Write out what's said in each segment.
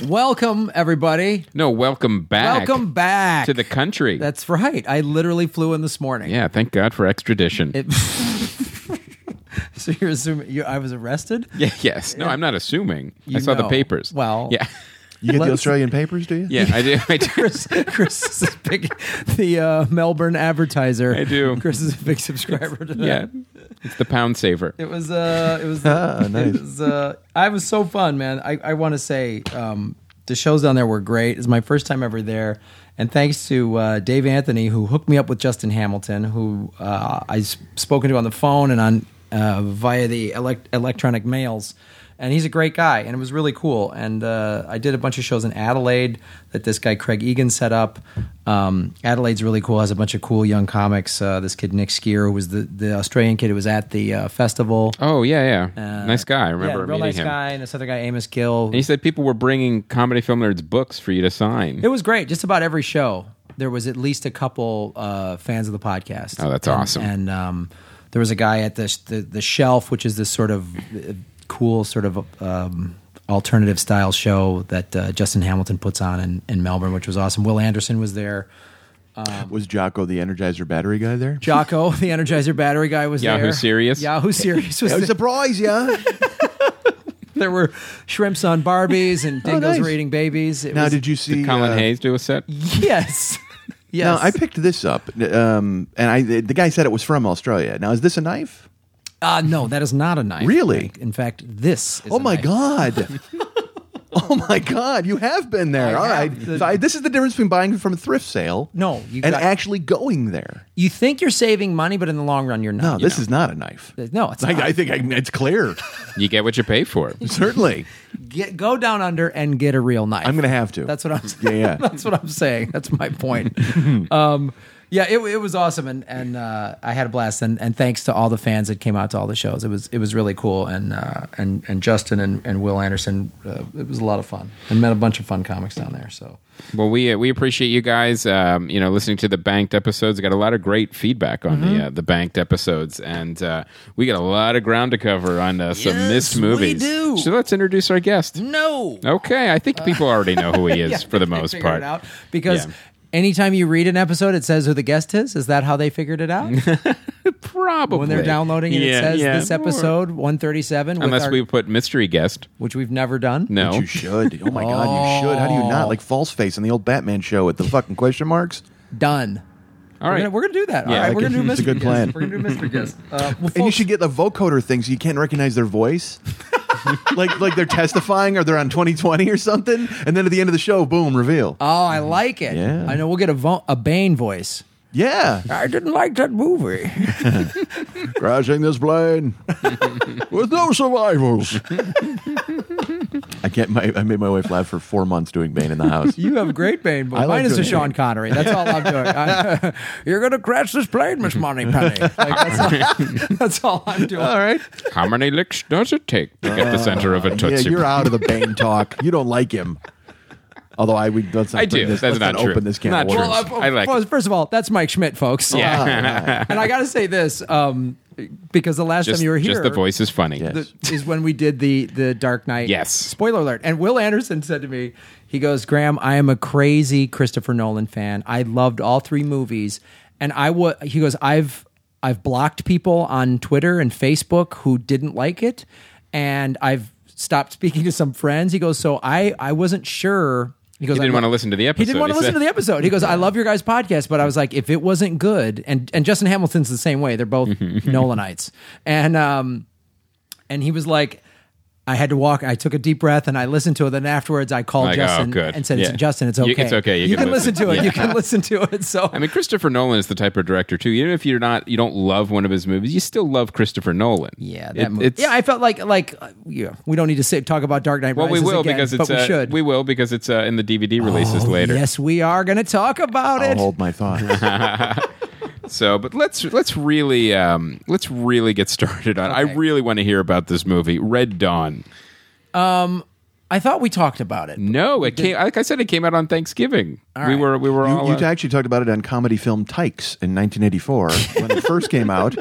Welcome, everybody. No, welcome back. Welcome back to the country. That's right. I literally flew in this morning. Yeah, thank God for extradition. So you're assuming I was arrested? Yeah, yes. No, I'm not assuming. You I saw the know. papers. Well, yeah. You get the Australian papers, do you? Yeah, I do. I do. Chris is big, the Melbourne Advertiser. I do. Chris is a big subscriber to that. Yeah. It's the pound saver. It was nice. I was so fun, man. I want to say the shows down there were great. It's my first time ever there, and thanks to Dave Anthony, who hooked me up with Justin Hamilton, who I've spoken to on the phone and on via the electronic mails. And he's a great guy, and it was really cool. And I did a bunch of shows in Adelaide that this guy Craig Egan set up. Adelaide's really cool, has a bunch of cool young comics. This kid Nick Skier, who was the Australian kid who was at the festival. Oh, yeah. Nice guy. I remember real meeting nice him. guy, and this other guy, Amos Gill. And he said people were bringing Comedy Film Nerds books for you to sign. It was great. Just about every show, there was at least a couple fans of the podcast. Oh, that's awesome. And there was a guy at the Shelf, which is this sort of cool sort of alternative style show that Justin Hamilton puts on in Melbourne, which was awesome. Will Anderson was there. Was Jocko the Energizer battery guy there? Jocko, the Energizer battery guy, was there. Yahoo Serious? Yahoo Serious was I was there. surprised, yeah. There were shrimps on Barbies and dingoes nice. were eating babies. Now, did you see Did Colin Hayes do a set? Yes. Yes. Now, I picked this up, and the guy said it was from Australia. Now, is this a knife? No, that is not a knife. Really? In fact, this is Oh a my knife. God! Oh my God! You have been there. All right. So this is the difference between buying from a thrift sale. No, and actually going there. You think you're saving money, but in the long run, you're not. No, this is not a knife. No, it's not. I think it's clear. You get what you pay for. Certainly. Go down under and get a real knife. I'm going to have to. That's what I'm saying. Yeah. That's what I'm saying. That's my point. Yeah, it was awesome, and I had a blast, and thanks to all the fans that came out to all the shows. It was really cool, and Justin and Will Anderson, it was a lot of fun, and met a bunch of fun comics down there. So, Well, we appreciate you guys, listening to the Banked episodes. We got a lot of great feedback on the Banked episodes, and we got a lot of ground to cover on some missed movies. we do. So let's introduce our guest. no, Okay, I think people already know who he is for the most figured part. it out because. Yeah. Anytime you read an episode, it says who the guest is. Is that how they figured it out? Probably When they're downloading it, it says this or- episode 137. Unless we put mystery guest. which we've never done. No. But you should. Oh my God, you should. How do you not? Like False Face on the old Batman show with the fucking question marks. Done. All right. We're gonna do that. Yeah, All right, we're gonna do it's a mystery good guest. plan. We're gonna do mystery guest. And you should get the vocoder thing so you can't recognize their voice. like they're testifying or they're on 2020 or something. And then at the end of the show, boom, reveal. Oh, I like it. Yeah. I know. We'll get a Bane voice. Yeah. I didn't like that movie. Crashing this plane with no survivors. I made my wife laugh for 4 months doing Bane in the house. You have a great Bane voice. I like Mine is to doing Sean Bane. Connery. That's all I'm doing. You're gonna crash this plane, Miss Moneypenny. That's all I'm doing. All right. How many licks does it take to get the center of a Yeah, Tootsie? you're out of the Bane talk. You don't like him. Although let's not I do. This, That's let's not true. open this can Not of true. worms. I like it. First of all, that's Mike Schmidt, folks. Yeah. And I got to say this because the last time you were here, Just the voice is funny. Yes. is when we did the Dark Knight. Yes. Spoiler alert. And Will Anderson said to me, he goes, Graham, I am a crazy Christopher Nolan fan. I loved all three movies. And he goes, I've blocked people on Twitter and Facebook who didn't like it. And I've stopped speaking to some friends. He goes, so I wasn't sure. He goes, He didn't want to listen to the episode. He didn't want to listen to the episode. He goes, I love your guys' podcast, but I was like, if it wasn't good, and Justin Hamilton's the same way. They're both Nolanites. And he was like, I took a deep breath and I listened to it. Then afterwards I called Like, Justin good. and said, Yeah. Justin, it's okay. It's okay. You can listen to it. Yeah. You can listen to it. So I mean, Christopher Nolan is the type of director too. Even if you don't love one of his movies, you still love Christopher Nolan. yeah, that movie. Yeah, I felt like we don't need to talk about Dark Knight Well, Rises we will again, because it's but we should. we will because it's in the DVD releases later. Yes, we are going to talk about I'll it. hold my thoughts. So, but let's really get started on. I Okay. really want to hear about this movie, Red Dawn. I thought we talked about it. No, it came. Like I said, it came out on Thanksgiving. All We right. were all. You actually talked about it on comedy film Tykes in 1984 when it first came out.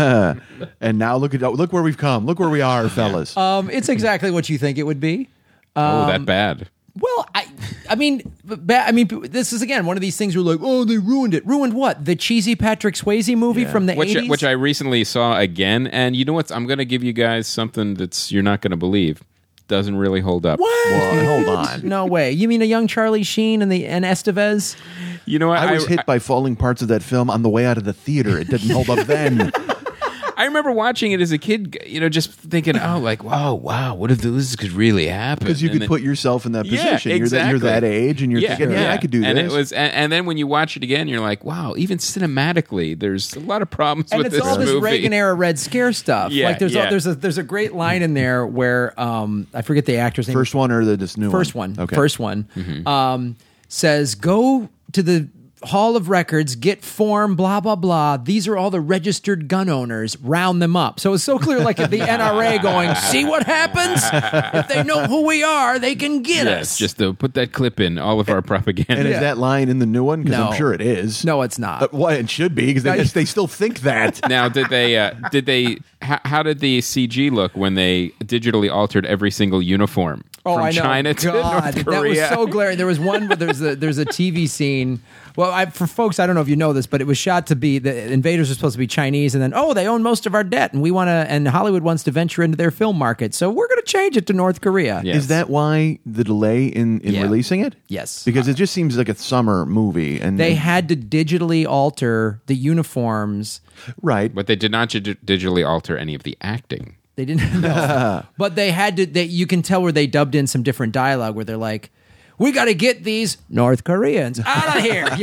And now look where we've come. Look where we are, fellas. It's exactly what you think it would be. That bad. Well, I mean, this is again one of these things where like, oh, they ruined it. Ruined what? The cheesy Patrick Swayze movie from the 80s? Which I recently saw again, and you know what? I'm going to give you guys something you're not going to believe. Doesn't really hold up. What? Well, hold on. No way. You mean a young Charlie Sheen and Estevez? You know what? I was hit by falling parts of that film on the way out of the theater. It didn't hold up then. I remember watching it as a kid, just thinking, oh, like, wow, what if this could really happen? Because you could put yourself in that position. You're that age, and you're thinking, I could do and this. It was, and then when you watch it again, you're like, wow, even cinematically, there's a lot of problems with this movie. And it's all this Reagan era Red Scare stuff. Yeah, like there's a great line in there where I forget the actor's name. First one or this new First one? one. Okay. First one. Says, go to the Hall of Records, get form, blah, blah, blah. These are all the registered gun owners. Round them up. So it's so clear, like the NRA going, see what happens? If they know who we are, they can get us. Just to put that clip in all of our propaganda. And is that line in the new one? Because No. I'm sure it is. No, it's not. Well, it should be, because they still think that. Now, how did the CG look when they digitally altered every single uniform Oh, from I know. China to God, North Korea? that was so glaring. There was one where there's a TV scene. Well, for folks, I don't know if you know this, but it was shot to be the invaders are supposed to be Chinese, and then they own most of our debt, and and Hollywood wants to venture into their film market, so we're going to change it to North Korea. Yes. Is that why the delay in releasing it? Yes. Because it just seems like a summer movie, and They had to digitally alter the uniforms. right. But they did not digitally alter any of the acting. They didn't know, but they had to. You can tell where they dubbed in some different dialogue where they're like, we got to get these North Koreans out of here,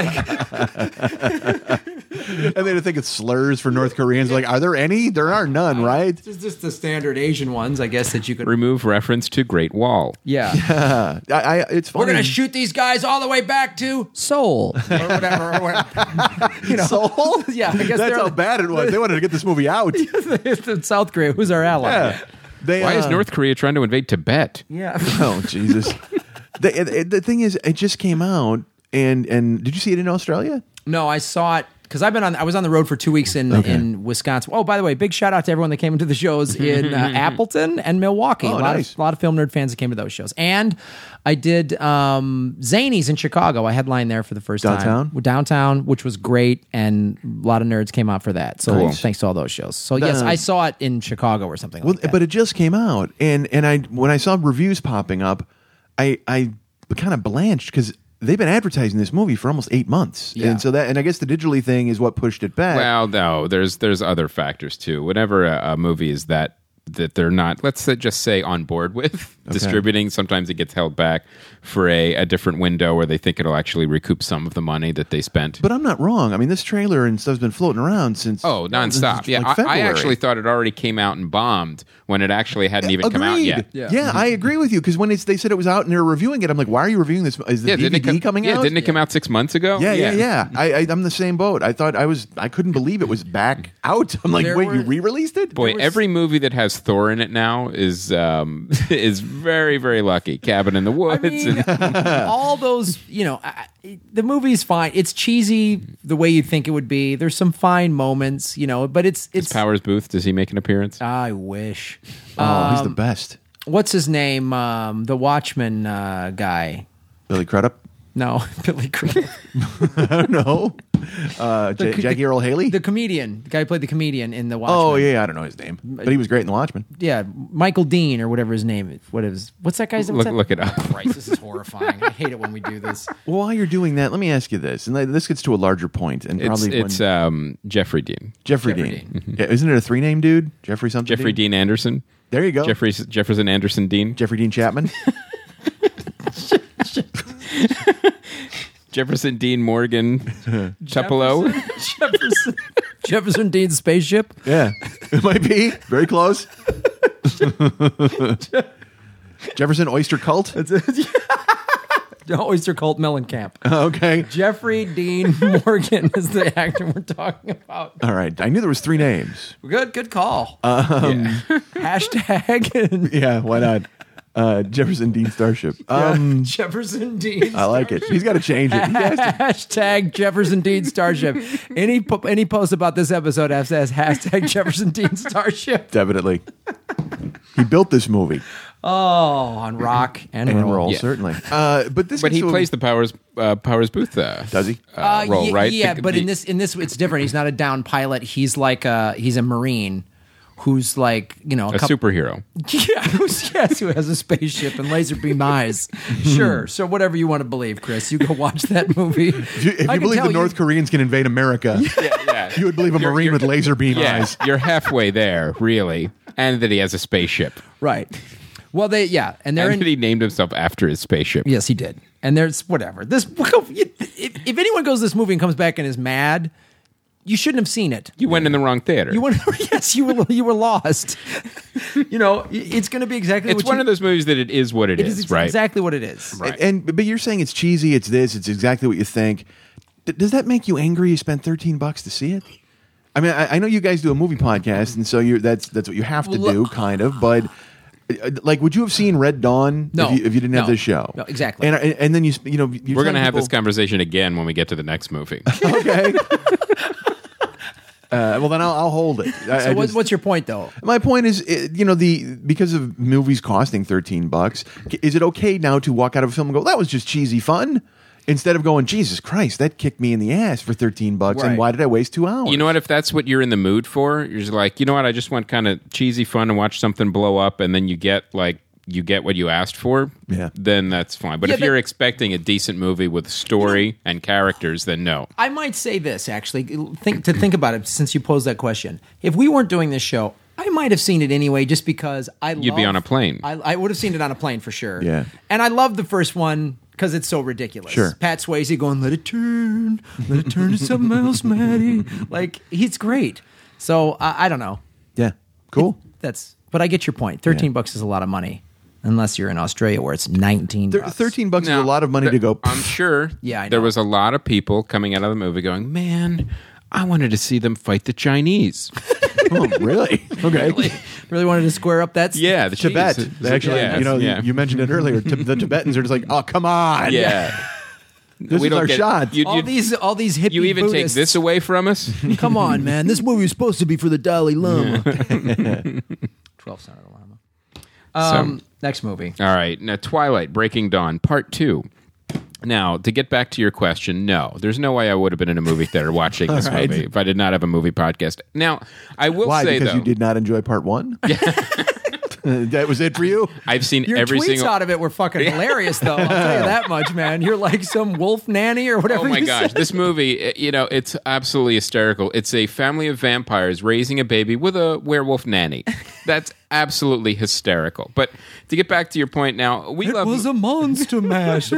And they think it's slurs for North Koreans. Like, are there any? There are none, right? It's just the standard Asian ones, I guess, that you could. Remove reference to Great Wall. Yeah. It's funny. We're going to shoot these guys all the way back to Seoul or whatever. Seoul? Yeah, I guess That's how bad it was. They wanted to get this movie out. South Korea, who's our ally? Yeah. Why is North Korea trying to invade Tibet? Yeah. Oh, Jesus. The thing is, it just came out, and did you see it in Australia? No, I saw it because I was on the road for 2 weeks in Wisconsin. Oh, by the way, big shout out to everyone that came into the shows in Appleton and Milwaukee. Oh, a lot of film nerd fans that came to those shows. And I did Zanies in Chicago. I headlined there for the first time. Downtown, which was great, and a lot of nerds came out for that. So Cool. thanks to all those shows. So yes, I saw it in Chicago or something like that. But it just came out, and when I saw reviews popping up, I kind of blanched because they've been advertising this movie for almost 8 months, Yeah. and I guess the digitally thing is what pushed it back. Well, no, there's other factors too. Whenever a movie is that they're not, let's just say, on board with distributing, sometimes it gets held back for a different window where they think it'll actually recoup some of the money that they spent. But I'm not wrong. I mean, this trailer and stuff's been floating around since nonstop. Yeah, like I February. actually thought it already came out and bombed when it actually hadn't even come out yet. Yeah, I agree with you because when they said it was out and they were reviewing it, I'm like, why are you reviewing this? Is the DVD coming out? Yeah, didn't it come out 6 months ago? Yeah. I'm the same boat. I couldn't believe it was back out. I'm like, wait, you re-released it? Boy, every movie that has Thor in it now is very, very lucky. Cabin in the Woods. I mean, all those, the movie's fine. It's cheesy the way you think it would be. There's some fine moments, but it's Powers Booth, does he make an appearance? I wish. Oh, he's the best. What's his name? The Watchmen guy. Billy Crudup? No, Billy Crudup. I don't know. Jackie Earl Haley? The comedian. The guy who played the comedian in The Watchmen. Oh, yeah, I don't know his name. But he was great in The Watchmen. Yeah, Michael Dean or whatever his name is. What's that guy's name? Look it up. Christ, this is horrifying. I hate it when we do this. Well, while you're doing that, let me ask you this. And this gets to a larger point. And It's Jeffrey Dean. Jeffrey Dean. Yeah, isn't it a three-name dude? Jeffrey something? Jeffrey Dean Anderson. There you go. Jefferson Anderson Dean. Jeffrey Dean Chapman. Jefferson Dean Morgan Tupelo. Jefferson Dean's spaceship. Yeah, it might be. Very close. Jefferson Oyster Cult. Oyster Cult Mellencamp. Okay. Jeffrey Dean Morgan is the actor we're talking about. All right. I knew there was 3 names. Good call. Hashtag. Yeah, why not? Jefferson Dean Starship. Jefferson Dean. I like it. He's got to change it. He has to. Hashtag Jefferson Dean Starship. Any post about this episode says hashtag Jefferson Dean Starship. Definitely. He built this movie. Oh, on rock and roll. Yeah. Certainly. But he plays the Powers Booth. Does he? Role, right? Yeah, but in this it's different. He's not a down pilot. He's like he's a Marine who's like, you know, a superhero. Yeah, who has a spaceship and laser beam eyes. Sure. So whatever you want to believe, Chris, you go watch that movie. If you believe the North Koreans can invade America, you would believe a Marine with laser beam eyes. You're halfway there, really. And that he has a spaceship. Right. Well, and they're And that he named himself after his spaceship. Yes, he did. And there's whatever. If anyone goes to this movie and comes back and is mad, you shouldn't have seen it. You went in the wrong theater. You went. Yes, you were lost. You know, it's going to be exactly. It's one of those movies that it is what it is, right? Exactly what it is. Right. But you're saying it's cheesy. It's this. It's exactly what you think. Does that make you angry? You spent $13 to see it. I mean, I know you guys do a movie podcast, and so that's what you have to do, kind of. But like, would you have seen Red Dawn No. if you didn't have this show? No, exactly. And then you're We're going to have this conversation again when we get to the next movie. Okay. Well, then I'll hold it. So what's your point, though? My point is, because of movies costing $13, is it okay now to walk out of a film and go, that was just cheesy fun? Instead of going, Jesus Christ, that kicked me in the ass for $13, Right. and why did I waste 2 hours? You know what? If that's what you're in the mood for, you're just like, you know what? I just want kind of cheesy fun and watch something blow up, and then you get what you asked for. Yeah. Then that's fine. But if you're expecting a decent movie with story and characters, then no. I might say this actually. Think about it since you posed that question. If we weren't doing this show, I might have seen it anyway, just because You'd be on a plane. I would have seen it on a plane for sure. Yeah. And I love the first one because it's so ridiculous. Sure. Pat Swayze going, let it turn to something else, Maddie. Like, he's great. So I don't know. Yeah. Cool. But I get your point. $13 is a lot of money, unless you're in Australia where it's $19. $13 is Now, a lot of money to go. I'm sure Yeah, I know. there was a lot of people coming out of the movie going, man, I wanted to see them fight the Chinese. Oh, really? Okay. Really wanted to square up that. Yeah, the Tibet. Chinese. Actually, Yeah. you mentioned it earlier. The Tibetans are just like, oh, come on. Yeah. This We is don't our get- shot. you- All these hippie You even Buddhists. take this away from us? Come on, man. This movie was supposed to be for the Dalai Lama. 12-Cent Lama. Next movie. All right. Now, Twilight, Breaking Dawn, Part 2. Now, to get back to your question, no. There's no way I would have been in a movie theater watching this right. movie if I did not have a movie podcast. Now, I will Why? say, Because though, you did not enjoy part 1? That was it for you? I've seen Your every tweets single... out of it were fucking hilarious, though. I'll tell you that much, man. You're like some wolf nanny or whatever. Oh my you gosh, said. this movie, it's absolutely hysterical. It's a family of vampires raising a baby with a werewolf nanny. That's absolutely hysterical. But to get back to your point now, we love a monster mash.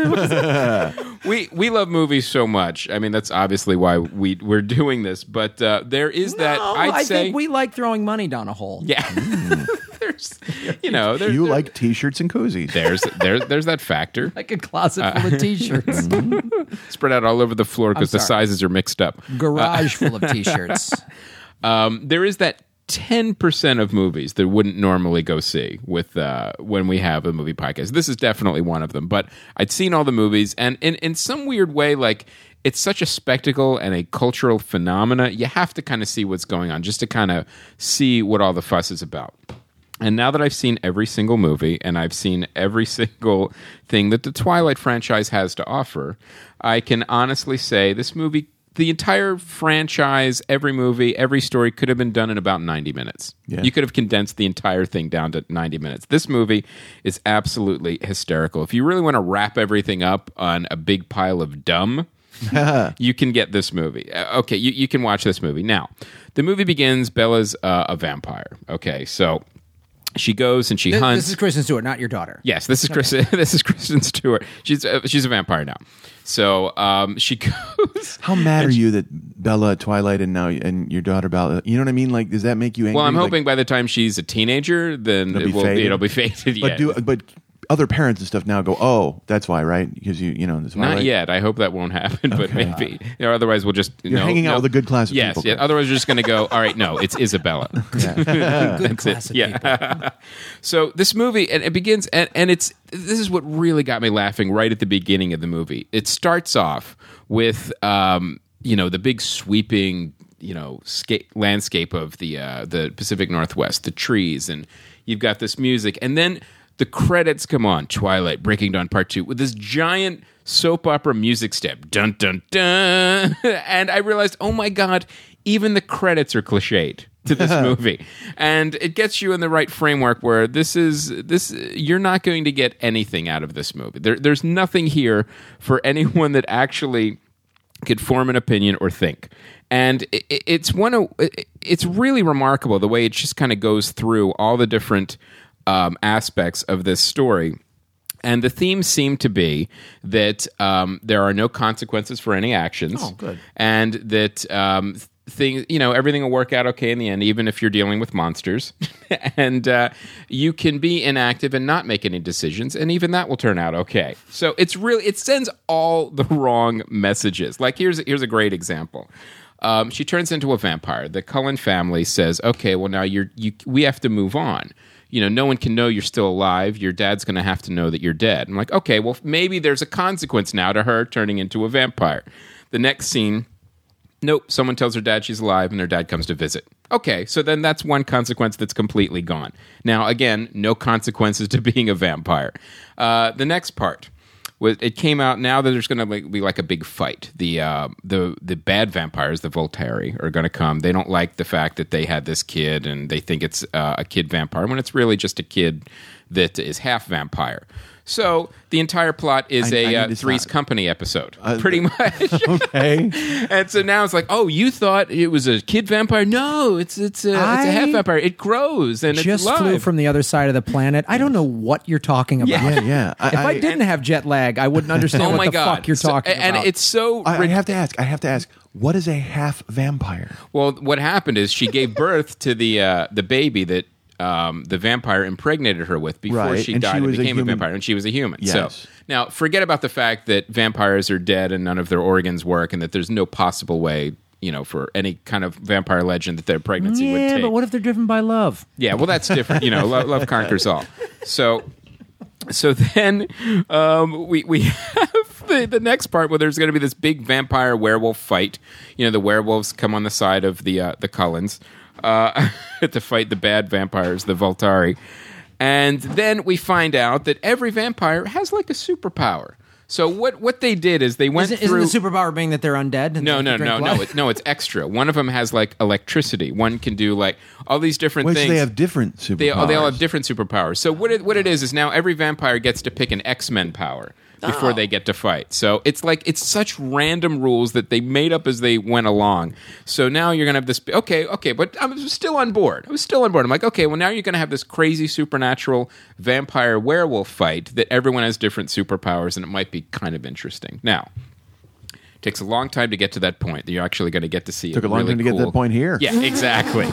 we love movies so much. I mean, that's obviously why we're doing this. But there is that I say think we like throwing money down a hole. yeah. There's there's You like T-shirts and koozies. there's that factor Like a closet full of T-shirts, spread out all over the floor because the sorry. sizes are mixed up. garage full of T-shirts. There is that 10% of movies that wouldn't normally go see with when we have a movie podcast. This is definitely one of them. But I'd seen all the movies, and in some weird way, like, it's such a spectacle and a cultural phenomena. You have to kind of see what's going on just to kind of see what all the fuss is about. And now that I've seen every single movie and I've seen every single thing that the Twilight franchise has to offer, I can honestly say this movie, the entire franchise, every movie, every story could have been done in about 90 minutes. Yeah. You could have condensed the entire thing down to 90 minutes. This movie is absolutely hysterical. If you really want to wrap everything up on a big pile of dumb, you can get this movie. Okay, you can watch this movie. Now, the movie begins, Bella's a vampire. Okay, so she goes and she hunts. This is Kristen Stewart, not your daughter. Yes, this is Kristen. This is Kristen Stewart. She's a vampire now. So she goes. How mad are you that Bella, Twilight, and your daughter Bella? You know what I mean? Like, does that make you angry? Well, I'm Like, hoping by the time she's a teenager, then it'll be faded. But Yeah. but other parents and stuff now go, oh, that's why, right? Because that's why. Not right? yet. I hope that won't happen, but maybe. Otherwise, we'll just You're hanging out with a good class of yes, people. yeah. Otherwise, we're just going to go. All right, no, it's Isabella. Good class of people. Yeah. So this movie, and it begins, and this is what really got me laughing right at the beginning of the movie. It starts off with the big sweeping landscape of the Pacific Northwest, the trees, and you've got this music, and then The credits come on. Twilight, Breaking Dawn Part 2 with this giant soap opera music step. Dun, dun, dun. And I realized, oh my God, even the credits are cliched to this movie. And it gets you in the right framework where you're not going to get anything out of this movie. There's nothing here for anyone that actually could form an opinion or think. And it's really remarkable the way it just kind of goes through all the different aspects of this story. And the themes seem to be that there are no consequences for any actions. Oh, good. And that everything will work out okay in the end, even if you're dealing with monsters. And you can be inactive and not make any decisions, and even that will turn out okay. So it sends all the wrong messages. Like here's a great example. She turns into a vampire. The Cullen family says, "Okay, well now we have to move on. No one can know you're still alive. Your dad's going to have to know that you're dead." I'm like, okay, well maybe there's a consequence now to her turning into a vampire. The next scene. Nope, someone tells her dad she's alive and their dad comes to visit. Okay, so then that's one consequence that's completely gone. Now, again, no consequences to being a vampire. The next part, it came out now that there's going to be like a big fight. The bad vampires, the Volturi, are going to come. They don't like the fact that they had this kid and they think it's a kid vampire when it's really just a kid that is half vampire. So the entire plot is a Three's Company episode, pretty much. Okay. And so now it's like, oh, you thought it was a kid vampire? No, it's a half vampire. It grows and just it's live. flew from the other side of the planet. I don't know what you're talking about. Yeah. If I didn't have jet lag, I wouldn't understand what the fuck you're talking about. And it's so... I have to ask, what is a half vampire? Well, what happened is she gave birth to the baby that the vampire impregnated her with before she died and became a vampire, and she was a human. Yes. So now forget about the fact that vampires are dead and none of their organs work, and that there's no possible way, for any kind of vampire legend that their pregnancy would take. Yeah, but what if they're driven by love? Yeah, well, that's different. Love conquers all. So then we have the next part where there's going to be this big vampire werewolf fight. The werewolves come on the side of the Cullens. To fight the bad vampires, the Volturi. And then we find out that every vampire has like a superpower. So what they did is they went through... Isn't the superpower being that they're undead? And No, it's extra. One of them has like electricity. One can do like all these different things. So they have different superpowers. They all have different superpowers. So what it is now every vampire gets to pick an X-Men power before they get to fight. So it's such random rules that they made up as they went along. So now you're going to have this, okay, but I was still on board. I'm like, okay, well now you're going to have this crazy supernatural vampire werewolf fight that everyone has different superpowers, and it might be kind of interesting. Now, it takes a long time to get to that point that you're actually going to get to see. Took a long time to get to that point here. Yeah, exactly.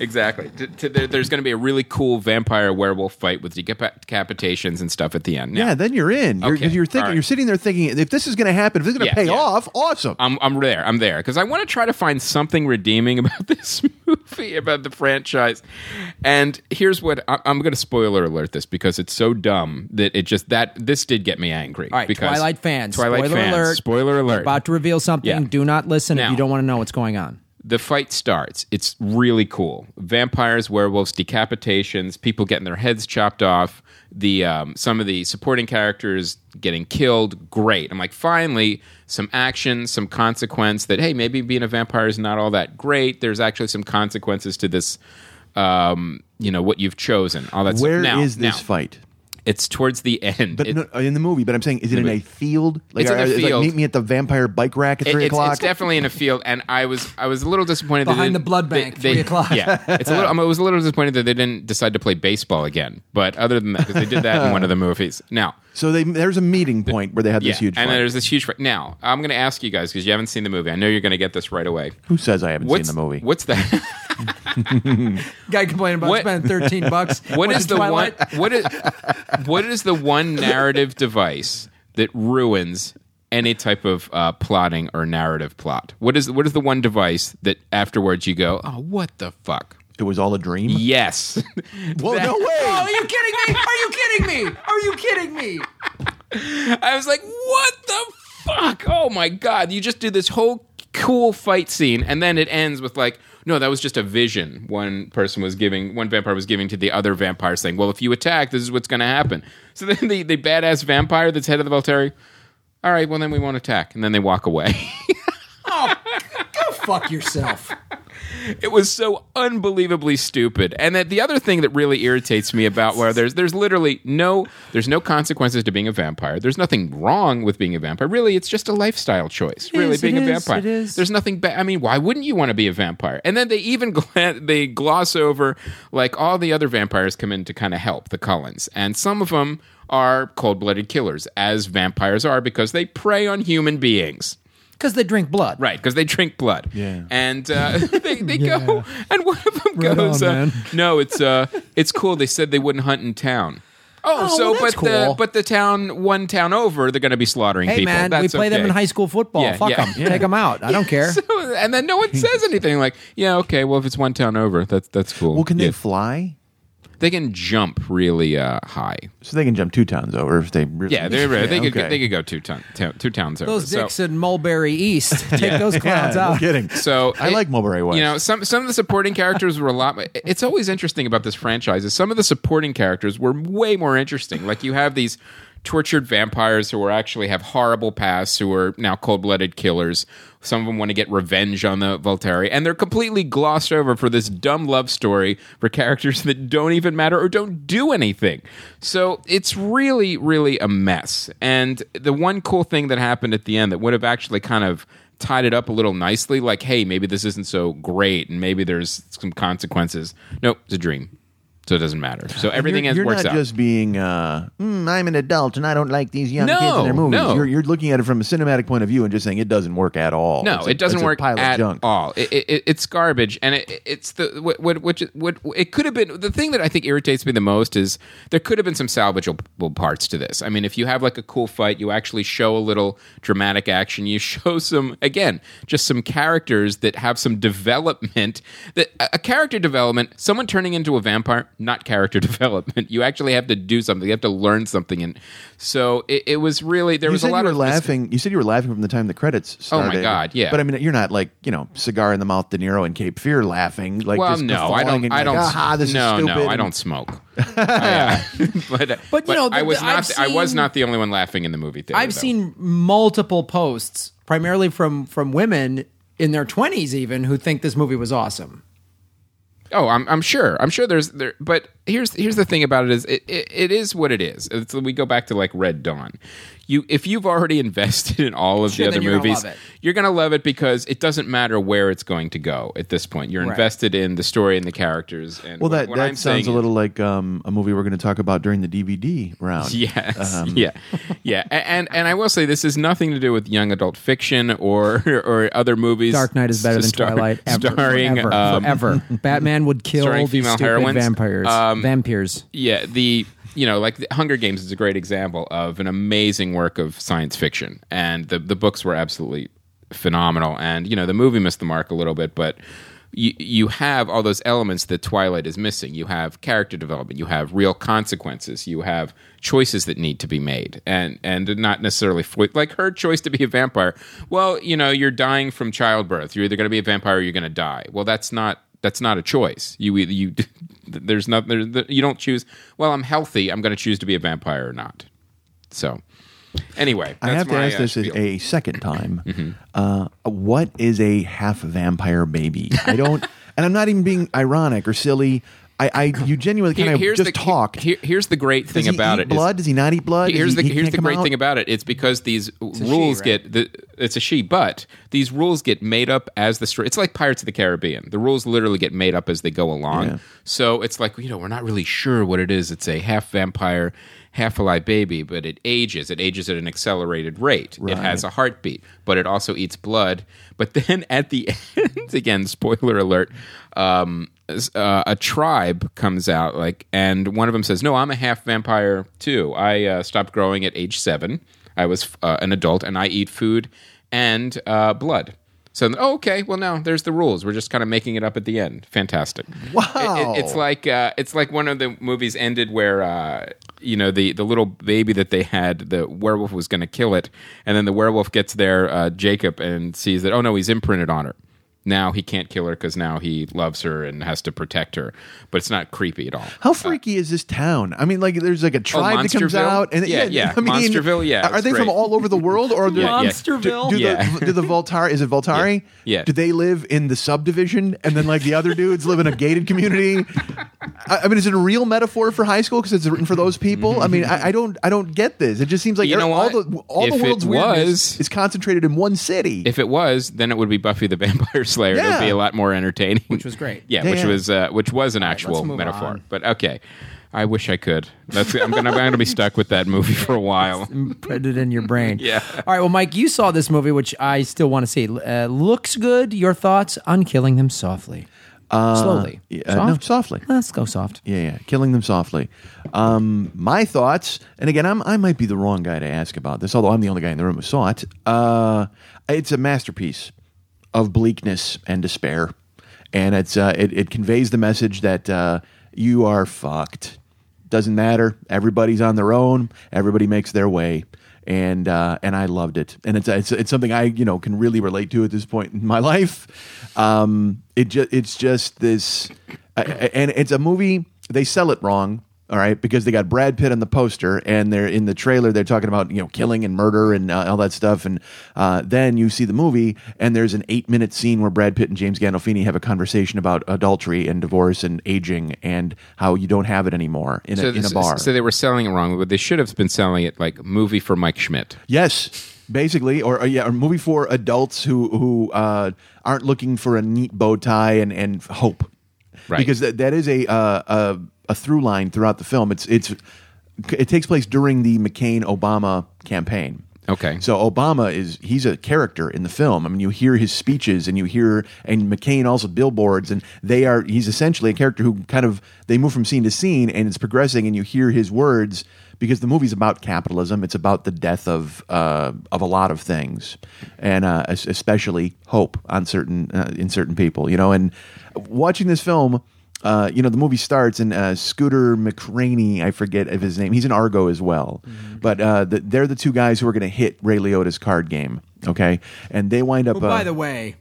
There's going to be a really cool vampire werewolf fight with decapitations and stuff at the end. Now, then you're in. You're thinking. Right. You're sitting there thinking, if this is going to happen, if this is going to pay off, awesome. I'm there because I want to try to find something redeeming about this movie, about the franchise. And here's what I'm going to spoiler alert this because it's so dumb that this did get me angry. All right, because Twilight fans. Spoiler alert. About to reveal something. Yeah. Do not listen if you don't want to know what's going on. The fight starts. It's really cool. Vampires, werewolves, decapitations, people getting their heads chopped off. Some of the supporting characters getting killed. Great. I'm like, finally, some action, some consequence that, hey, maybe being a vampire is not all that great. There's actually some consequences to this, what you've chosen. All that Where stuff. is this fight? It's towards the end. But in the movie, but I'm saying, is it in a field? It's in a field. Like, meet me at the vampire bike rack at 3 o'clock? It's definitely in a field, and I was a little disappointed. Behind the blood bank, 3 o'clock. Yeah. I was a little disappointed that they didn't decide to play baseball again. But other than that, because they did that in one of the movies. Now, so there's a meeting point where they had this huge fight. And there's this huge fight. Now, I'm going to ask you guys, because you haven't seen the movie. I know you're going to get this right away. Who says I haven't seen the movie? What's that? Guy complaining about spending $13. What is the one narrative device that ruins any type of plotting or narrative plot? What is the one device that afterwards you go, oh, what the fuck? It was all a dream? Yes. Well, no way. Oh, are you kidding me? Are you kidding me? I was like, what the fuck? Oh my God. You just do this whole cool fight scene, and then it ends with like, no, that was just a vision one vampire was giving to the other vampire, saying, well, if you attack, this is what's going to happen. So then the badass vampire that's head of the Volturi, all right, well, then we won't attack. And then they walk away. Oh, go fuck yourself. It was so unbelievably stupid. And that the other thing that really irritates me about where there's literally no consequences to being a vampire. There's nothing wrong with being a vampire. Really, it's just a lifestyle choice. Being a vampire. It is. There's nothing bad. I mean, why wouldn't you want to be a vampire? And then they even they gloss over like all the other vampires come in to kind of help the Cullens. And some of them are cold-blooded killers, as vampires are, because they prey on human beings. Because they drink blood. Right, because they drink blood. Yeah. And they go, and one of them goes, no, it's cool. They said they wouldn't hunt in town. That's cool. But the town, one town over, they're going to be slaughtering hey, people. man, That's we play them okay. in high school football. Yeah, Fuck yeah. them. Take them out. I don't care. So, and then no one says anything like, yeah, okay, well, if it's one town over, that's cool. Well, can Yeah. they fly? They can jump really high. So they can jump 2 towns over if they really Yeah, they could okay. they could go two towns over. Those So- dicks in Mulberry East. Take those clowns Yeah, no out. kidding. So I like Mulberry West. You know, some of the supporting characters were a lot. It's always interesting about this franchise is some of the supporting characters were way more interesting. Like you have these tortured vampires who actually have horrible pasts, who are now cold-blooded killers. Some of them want to get revenge on the Volturi, and they're completely glossed over for this dumb love story for characters that don't even matter or don't do anything. So it's really, really a mess. And the one cool thing that happened at the end that would have actually kind of tied it up a little nicely, like, hey, maybe this isn't so great, and maybe there's some consequences. Nope, it's a dream. So it doesn't matter. So everything you're works not out. just being, I'm an adult and I don't like these young kids in their movies. No. You're looking at it from a cinematic point of view and just saying it doesn't work at all. No, It's it doesn't it's a work pile of at junk. all. It's garbage, and it's the what it could have been. The thing that I think irritates me the most is there could have been some salvageable parts to this. I mean, if you have like a cool fight, you actually show a little dramatic action. You show just some characters that have some development. That a character development, someone turning into a vampire, not character development. You actually have to do something. You have to learn something, and so it was really there was a lot of laughing. You said you were laughing from the time the credits started. Oh my God, yeah. But I mean, you're not like cigar in the mouth, De Niro and Cape Fear laughing. Like, well, just no, guffawing and I don't. Aha, this is stupid. No, I don't smoke. But you know, I was I've not seen- not the only one laughing in the movie theater. I've though. seen multiple posts, primarily from women in their 20s even, who think this movie was awesome. Oh, I'm sure. I'm sure there's there. But here's the thing about it is it is what it is. We go back to like Red Dawn. If you've already invested in all of the other then you're gonna movies, love it. you're going to love it because it doesn't matter where it's going to go at this point. You're Right. invested in the story and the characters. And Well, that what I'm sounds saying a little like a movie we're going to talk about during the DVD round. Yes. Yeah. And I will say this has nothing to do with young adult fiction or other movies. Dark Knight is better than Twilight. Ever, starring forever. Batman would kill starring these female stupid heroines. vampires. Yeah, like the Hunger Games is a great example of an amazing work of science fiction, and the books were absolutely phenomenal. And the movie missed the mark a little bit, but you have all those elements that Twilight is missing. You have character development, you have real consequences, you have choices that need to be made, and not necessarily like her choice to be a vampire. Well, you're dying from childbirth. You're either going to be a vampire or you're going to die. Well, that's not a choice. You don't choose. Well, I'm healthy. I'm going to choose to be a vampire or not. So, anyway, I have to ask this spiel. a second time. What is a half vampire baby? I don't, and I'm not even being ironic or silly. You genuinely kind of just talked. Here's the great thing Does he about eat it. blood? Does he not eat blood? Here's the Can't come great out? thing about it. It's because these rules she, right? it's a she, but these rules get made up as the story. It's like Pirates of the Caribbean. The rules literally get made up as they go along. Yeah. So it's like we're not really sure what it is. It's a half vampire, half alive baby, but it ages. It ages at an accelerated rate. Right. It has a heartbeat, but it also eats blood. But then at the end, again, spoiler alert. A tribe comes out, and one of them says, "No, I'm a half vampire too. I stopped growing at age 7. I was an adult, and I eat food and blood." So, okay, well, now there's the rules. We're just kind of making it up at the end. Fantastic. Wow. It's like one of the movies ended where the little baby that they had, the werewolf was going to kill it, and then the werewolf gets there, Jacob, and sees that, oh no, he's imprinted on her. Now he can't kill her because now he loves her and has to protect her. But it's not creepy at all. How freaky is this town? I mean, like, there's like a tribe that comes out. And Yeah. I mean, Monsterville, yeah. Are they it's from great. all over the world? Or Monsterville? Do the Voltari, is it Voltari? Yeah. Do they live in the subdivision and then like the other dudes live in a gated community? I mean, is it a real metaphor for high school because it's written for those people? I mean, I don't get this. It just seems like all the world's weirdness is concentrated in one city. If it was, then it would be Buffy the Vampire Slayer. It would be a lot more entertaining, which was great. Which was an actual metaphor. On. But okay, I wish I could. I'm gonna be stuck with that movie for a while. Put it in your brain. Yeah. All right. Well, Mike, you saw this movie, which I still want to see. Looks good. Your thoughts on Killing Them Softly? Slowly. No, softly. Let's go soft. Yeah. Killing Them Softly. My thoughts, and again, I might be the wrong guy to ask about this, although I'm the only guy in the room who saw it. It's a masterpiece of bleakness and despair, and it conveys the message that you are fucked. Doesn't matter. Everybody's on their own. Everybody makes their way. And I loved it, and it's something I can really relate to at this point in my life. It's just this, and it's a movie. They sell it wrong, all right, because they got Brad Pitt on the poster, and they're in the trailer. They're talking about killing and murder and all that stuff, and then you see the movie, and there's an 8-minute scene where Brad Pitt and James Gandolfini have a conversation about adultery and divorce and aging and how you don't have it anymore in a bar. So they were selling it wrong, but they should have been selling it like movie for Mike Schmidt. Yes, basically, or a movie for adults who aren't looking for a neat bow tie and hope, right? Because that is a through line throughout the film. It takes place during the McCain-Obama campaign. Okay. So Obama he's a character in the film. I mean, you hear his speeches and McCain also billboards, and he's essentially a character who they move from scene to scene, and it's progressing, and you hear his words because the movie's about capitalism. It's about the death of a lot of things, and especially hope in certain people, and watching this film, the movie starts and Scooter McCraney, I forget of his name. He's in Argo as well. Mm-hmm. But they're the two guys who are going to hit Ray Liotta's card game. Okay. And they wind up. By the way,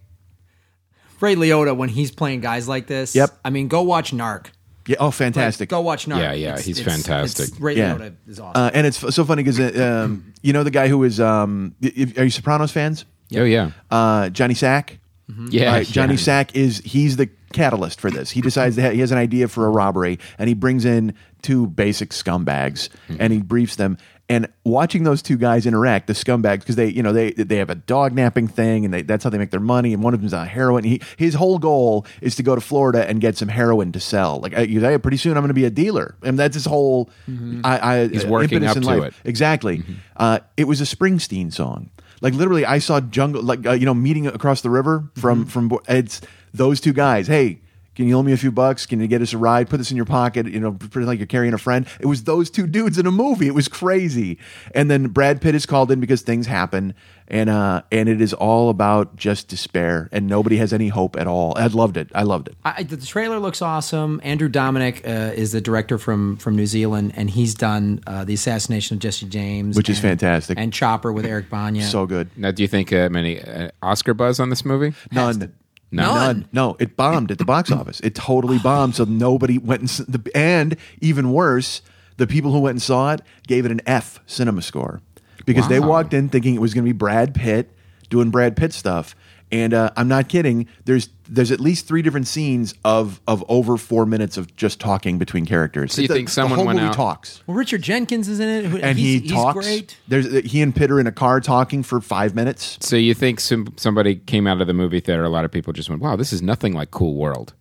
Ray Liotta, when he's playing guys like this, yep. I mean, go watch Narc. Yeah. Oh, fantastic. Go watch Narc. Yeah. He's fantastic. Ray Liotta is awesome. And it's so funny because, the guy who is, are you Sopranos fans? Oh, yeah. Johnny Sack. Mm-hmm. Yeah. Right, Johnny Sack he's the catalyst for this. He decides that he has an idea for a robbery, and he brings in two basic scumbags, and he briefs them. And watching those two guys interact, the scumbags, because they have a dog napping thing, and that's how they make their money. And one of them's on heroin. His whole goal is to go to Florida and get some heroin to sell. Like, pretty soon I'm going to be a dealer, and that's his whole. He's working up to it. Exactly. Mm-hmm. It was a Springsteen song. Like, literally, I saw Jungle, meeting across the river from it's those two guys. Hey, can you loan me a few bucks? Can you get us a ride? Put this in your pocket, pretend like you're carrying a friend. It was those two dudes in a movie. It was crazy. And then Brad Pitt is called in because things happen, and it is all about just despair, and nobody has any hope at all. I loved it. The trailer looks awesome. Andrew Dominic is the director from New Zealand, and he's done The Assassination of Jesse James, which is fantastic, and Chopper with Eric Bana. So good. Now, do you think many Oscar buzz on this movie? None. No, it bombed at the box office. It totally bombed, so nobody went and even worse, the people who went and saw it gave it an F cinema score because they walked in thinking it was going to be Brad Pitt doing Brad Pitt stuff. And I'm not kidding. There's at least 3 different scenes of over 4 minutes of just talking between characters. So you think someone the whole went movie out? talks? Well, Richard Jenkins is in it, and he's talks. Great. He and Pitt are in a car talking for 5 minutes. So you think somebody came out of the movie theater? A lot of people just went, "Wow, this is nothing like Cool World."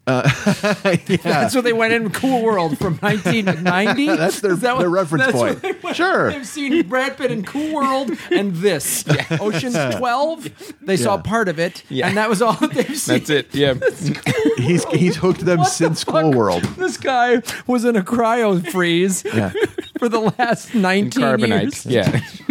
That's what they went in Cool World from 1990. That's their reference point. Sure, they've seen Brad Pitt in Cool World and this Ocean's 12. They saw part of it, and that was all they've seen. That's it. Yeah. He's hooked them since Cool World. This guy was in a cryo freeze for the last 19 years. Yeah.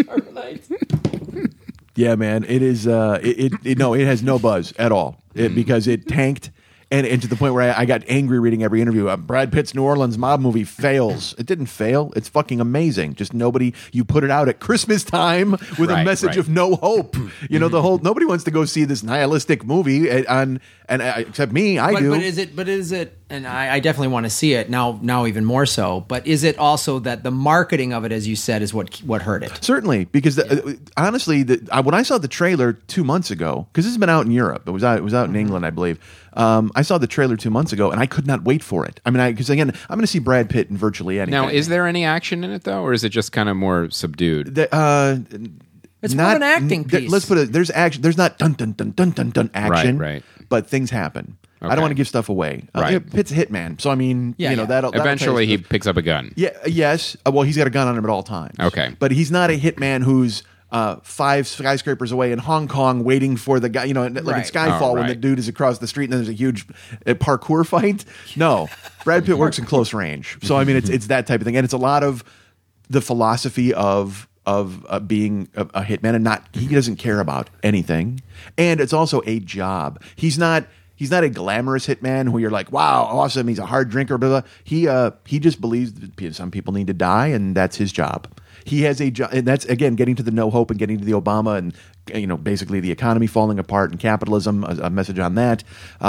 Carbonite. Yeah, man. It is. It has no buzz at all because it tanked And to the point where I got angry reading every interview. Brad Pitt's New Orleans mob movie fails. It didn't fail. It's fucking amazing. Just nobody, you put it out at Christmas time with a message of no hope. You know, nobody wants to go see this nihilistic movie except me. I do. But is it, and I definitely want to see it now even more so, but is it also that the marketing of it, as you said, is what hurt it? Certainly, because honestly, when I saw the trailer 2 months ago, because this has been out in Europe, it was out in England, I believe. I saw the trailer 2 months ago, and I could not wait for it. I mean, because again, I'm going to see Brad Pitt in virtually anything. Now, is there any action in it though, or is it just kind of more subdued? It's more an acting piece. Let's put it. There's action. There's not dun dun dun dun dun dun action. Right. But things happen. Okay. I don't want to give stuff away. Right. Pitt's a hitman, so I mean, that'll Eventually he picks up a gun. Yeah. Yes. Well, he's got a gun on him at all times. Okay. But he's not a hitman who's 5 skyscrapers away in Hong Kong waiting for the guy. You know, like in Skyfall when the dude is across the street and then there's a huge parkour fight. No, Brad Pitt works in close range. So I mean, it's that type of thing, and it's a lot of the philosophy of being a hitman, and he doesn't care about anything, and it's also a job. He's not a glamorous hitman who you're like, wow, awesome. He's a hard drinker, blah, blah. He just believes that some people need to die, and that's his job. He has a job, and that's again getting to the no hope and getting to the Obama and basically the economy falling apart and capitalism. A message on that.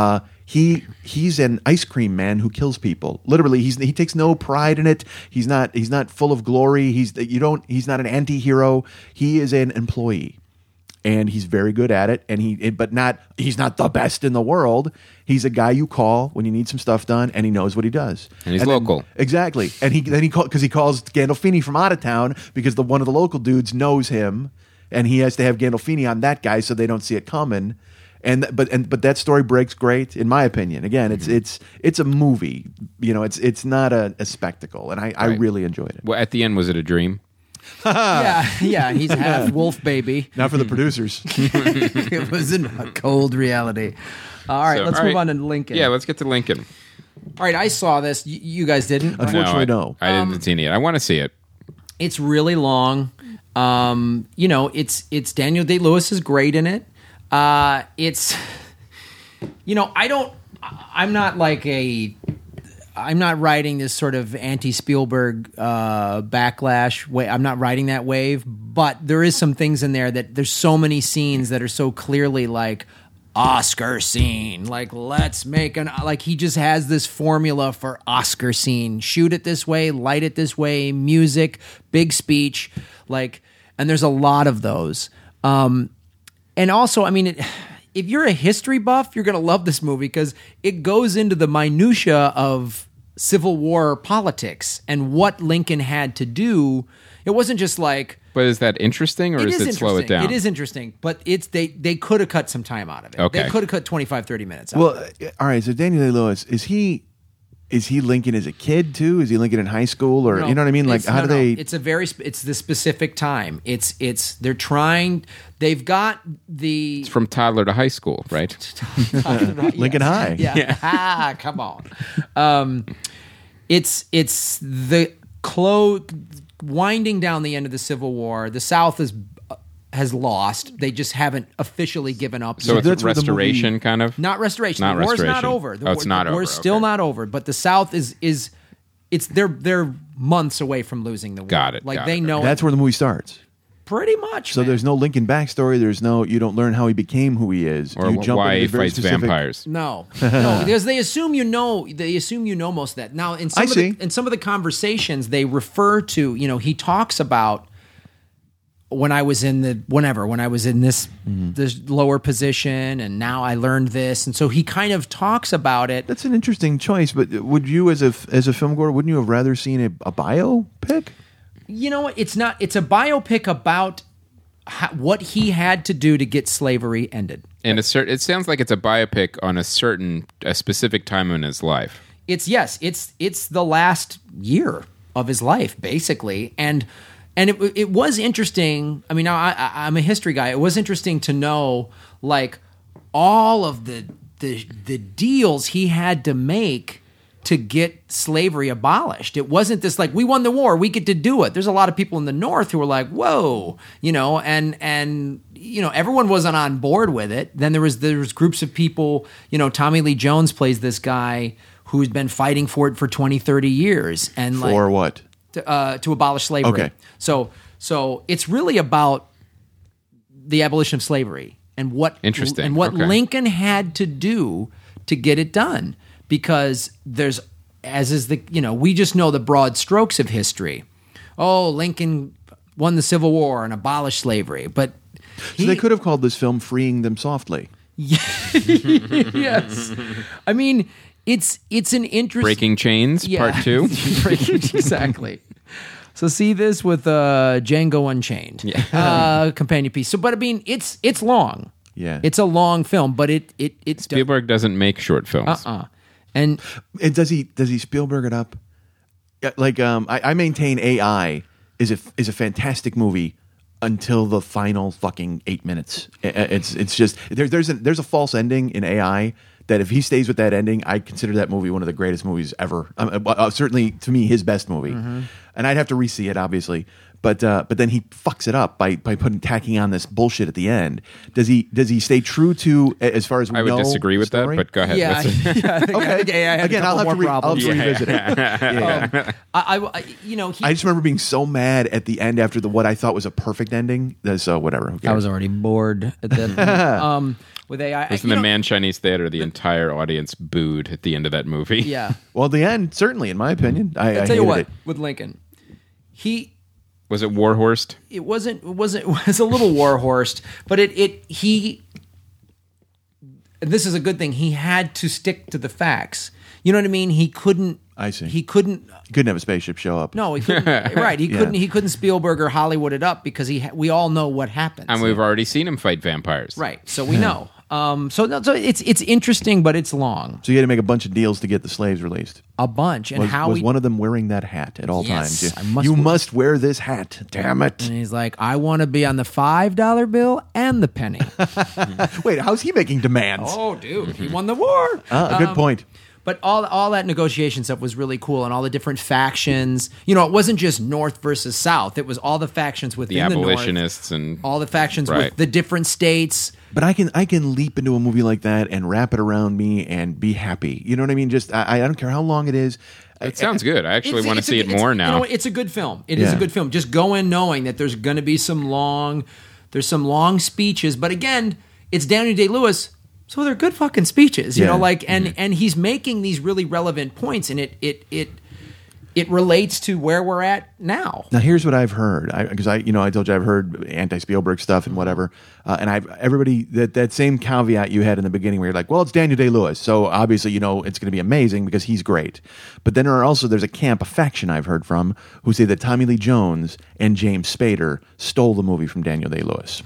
He's an ice cream man who kills people. Literally, he takes no pride in it. He's not full of glory. He's not an anti-hero. He is an employee, and he's very good at it. And he's not the best in the world. He's a guy you call when you need some stuff done, and he knows what he does. And he's local. Exactly. And he calls Gandolfini from out of town because one of the local dudes knows him, and he has to have Gandolfini on that guy so they don't see it coming. But that story breaks great, in my opinion. Again, it's a movie. You know, it's not a spectacle, and I really enjoyed it. Well, at the end, was it a dream? yeah, he's half wolf baby. Not for the producers. It was a cold reality. All right, let's move on to Lincoln. Yeah, let's get to Lincoln. All right, I saw this. You guys didn't? Unfortunately, no. I didn't see it. I want to see it. It's really long. It's Daniel Day-Lewis is great in it. I'm not riding this sort of anti-Spielberg backlash way. I'm not riding that wave, but there is some things in there that there's so many scenes that are so clearly like Oscar scene. Like, let's make he just has this formula for Oscar scene. Shoot it this way, light it this way, music, big speech, and there's a lot of those. And also, I mean, if you're a history buff, you're going to love this movie because it goes into the minutia of Civil War politics and what Lincoln had to do. It wasn't just like... But is that interesting, or does it slow it down? It is interesting, but they could have cut some time out of it. Okay. They could have cut 25, 30 minutes out of it. All right, so Daniel Day-Lewis, is he Lincoln as a kid too? Is he Lincoln in high school, or you know what I mean? Like, how do they? It's the specific time. They're trying. They've got the. It's from toddler to high school, right? Lincoln High. Yeah. Come on. It's the winding down the end of the Civil War. The South has lost. They just haven't officially given up. So it's restoration, kind of? Not restoration. Not the war's restoration. not over. It's not over. The war's still not over. But the South they're months away from losing the war. Got it. They know. That's where the movie starts. Pretty much. So there's no Lincoln backstory. You don't learn how he became who he is, or why he fights vampires. No, because they assume you know. They assume you know most of that. Now, in some of the conversations, they refer to. He talks about when I was in this lower position, and now I learned this, and so he kind of talks about it. That's an interesting choice, but would you, as a film goer, wouldn't you have rather seen a biopic? You know what? It's not. It's a biopic about what he had to do to get slavery ended. And it sounds like it's a biopic on a specific time in his life. It's the last year of his life, basically, and it was interesting. I mean, now I'm a history guy. It was interesting to know all of the deals he had to make to get slavery abolished. It wasn't this like, we won the war, we get to do it. There's a lot of people in the North who were like, whoa, and everyone wasn't on board with it. Then there was groups of people, Tommy Lee Jones plays this guy who's been fighting for it for 20, 30 years. And For what? To abolish slavery. Okay. So it's really about the abolition of slavery and what Interesting. and what Okay. Lincoln had to do to get it done, because we just know the broad strokes of history. Oh, Lincoln won the Civil War and abolished slavery, but So they could have called this film "Freeing Them Softly." yes, I mean it's an interesting Breaking Chains, Part 2. Exactly. So see this with Django Unchained, companion piece. So, but I mean, it's long. Yeah. it's a long film, but it's Spielberg doesn't make short films. and And does he Spielberg it up? Yeah, like I maintain AI is a fantastic movie until the final fucking 8 minutes. It's just there's a false ending in AI that if he stays with that ending, I consider that movie one of the greatest movies ever. Certainly to me, his best movie. And I'd have to re-see it, obviously. But then he fucks it up by tacking on this bullshit at the end. Does he stay true to, as far as we I would know, disagree with story? that, but go ahead. yeah, What's it? okay. I had Again, I'll have to revisit it. Yeah. I just remember being so mad at the end after what I thought was a perfect ending. So whatever. Who I cares? was already bored at that point. With AI. Listen, the Man Chinese Theater, the entire audience booed at the end of that movie. Yeah. Well, the end, certainly, in my opinion. I I'll tell you hated what, it. with Lincoln, Was it Warhorse? it was a little warhorsed, but and this is a good thing. He had to stick to the facts. You know what I mean? He couldn't. I see. He couldn't. You couldn't have a spaceship show up. No, he couldn't. Right? He couldn't. He couldn't Spielberg or Hollywood it up because we all know what happens. And we've already seen him fight vampires. right. So we know. So it's interesting, but it's long. So you had to make a bunch of deals to get the slaves released. A bunch, and Was one of them wearing that hat at all Yes, times? I must You wear- must wear this hat. Damn it. And he's like, I want to be on the $5 bill and the penny. Wait, how's he making demands? Oh, dude, he won the war. Good point. But all that negotiation stuff was really cool, and all the different factions. It wasn't just North versus South. It was all the factions The within the North, abolitionists and all the factions Right. with the different states. But I can leap into a movie like that and wrap it around me and be happy. You know what I mean? Just I don't care how long it is. it sounds good. I actually want to see it it's- more now. It's a good film. It is Yeah. a good film. Just go in knowing that there's going to be some long speeches. But again, it's Daniel Day-Lewis. So they're good fucking speeches, Yeah. and he's making these really relevant points, and it relates to where we're at now. Now here's what I've heard, because I told you I've heard anti-Spielberg stuff and whatever, and everybody that same caveat you had in the beginning where you're like, well, it's Daniel Day-Lewis, so obviously it's going to be amazing because he's great. But then there's a faction I've heard from who say that Tommy Lee Jones and James Spader stole the movie from Daniel Day-Lewis.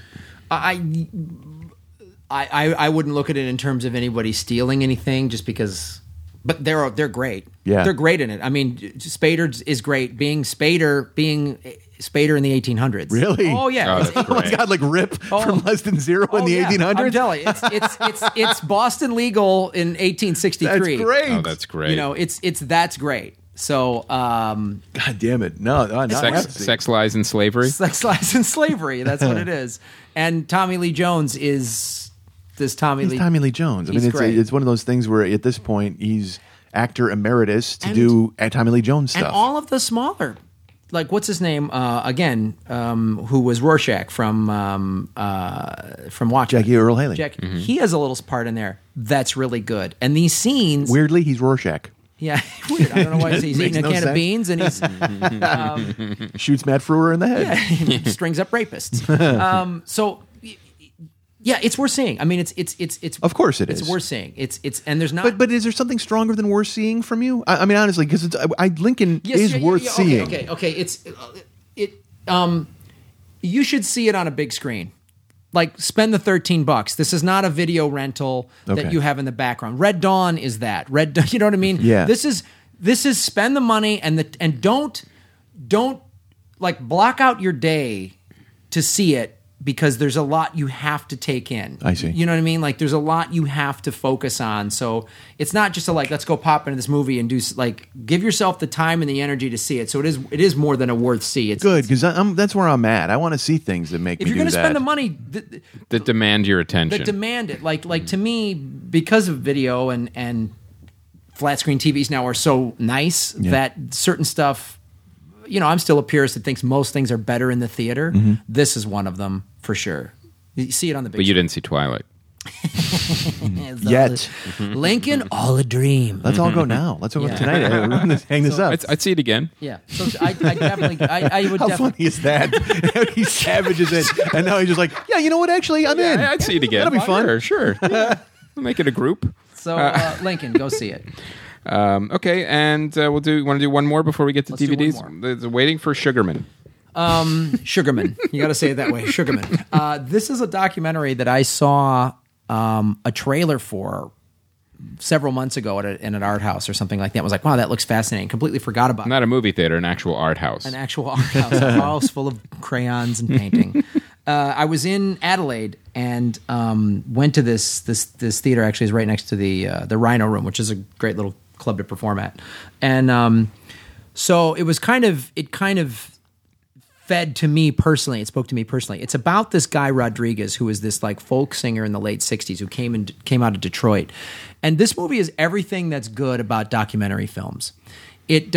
I wouldn't look at it in terms of anybody stealing anything, just because. But they're great. Yeah. They're great in it. I mean, Spader is great. Being Spader in the 1800s. Really? Oh yeah. Oh, that's Oh my great. God, like Rip from Less Than Zero in the yeah. 1800s? I'm telling you, it's Boston Legal in 1863. That's great. Oh, that's great. That's great. So, God damn it. No, not Sex, lies, and slavery. sex, lies, and slavery. That's what it is. And Tommy Lee Jones is this Tommy He's Lee. Tommy Lee Jones. I mean, He's great. it's one of those things where at this point he's actor emeritus to do Tommy Lee Jones stuff. And all of the smaller, like what's his name again? Who was Rorschach from Watchmen? Jackie Earl Haley. He has a little part in there that's really good. And these scenes, Weirdly, he's Rorschach. yeah, weird. I don't know why he's Makes eating a no can of sense. beans and he's Shoots Matt Frewer in the head. strings up rapists. So. Yeah, it's worth seeing. I mean, it's Of course it it's is. worth seeing. It's and there's not. But is there something stronger than worth seeing from you? I mean, honestly, because Lincoln Yes, is worth seeing. Okay. You should see it on a big screen. Like, spend the $13. This is not a video rental that Okay. you have in the background. Red Dawn is that. You know what I mean? Yeah. This is spend the money and don't like block out your day to see it, because there's a lot you have to take in. I see. You know what I mean? Like there's a lot you have to focus on. So it's not just let's go pop into this movie and do give yourself the time and the energy to see it. So it is more than a worth see. It's Good, because that's where I'm at. I want to see things that make if me you're do going to that. spend the money that demand your attention. that demand it. Like to me, because of video and flat screen TVs now are so nice that certain stuff, I'm still a purist that thinks most things are better in the theater. This is one of them for sure. You see it on the big But you didn't see Twilight. Yet. Lincoln, all a dream. Let's all go now. Let's go tonight. Let's hang this up. I'd see it again. Yeah. So I definitely, I would How definitely. funny is that? He savages it, and now he's just like, yeah, you know what? Actually, I'm in. I'd see it again. That'll be fun. Sure. Yeah. We'll make it a group. So Lincoln, go see it. Okay, and want to do one more before we get to Let's do DVDs? one There's Waiting for Sugarman. Sugarman. You got to say it that way. Sugarman. This is a documentary that I saw a trailer for several months ago in an art house or something like that. I was like, wow, that looks fascinating. Completely forgot about it. Not a movie theater, an actual art house. An actual art house, a house full of crayons and painting. I was in Adelaide and went to this theater. Actually, is right next to the Rhino Room, which is a great little club to perform at. And so it was kind of fed to me personally. It spoke to me personally. It's about this guy Rodriguez, who was this folk singer in the late '60s who came out of Detroit. And this movie is everything that's good about documentary films. It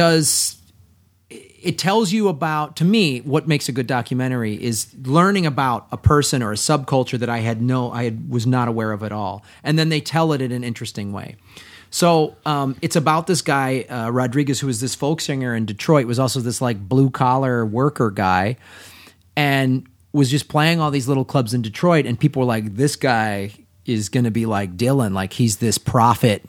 tells you about, to me, what makes a good documentary is learning about a person or a subculture that I was not aware of at all. And then they tell it in an interesting way. So it's about this guy, Rodriguez, who was this folk singer in Detroit, was also this blue-collar worker guy, and was just playing all these little clubs in Detroit, and people were like, this guy is going to be like Dylan, he's this prophet,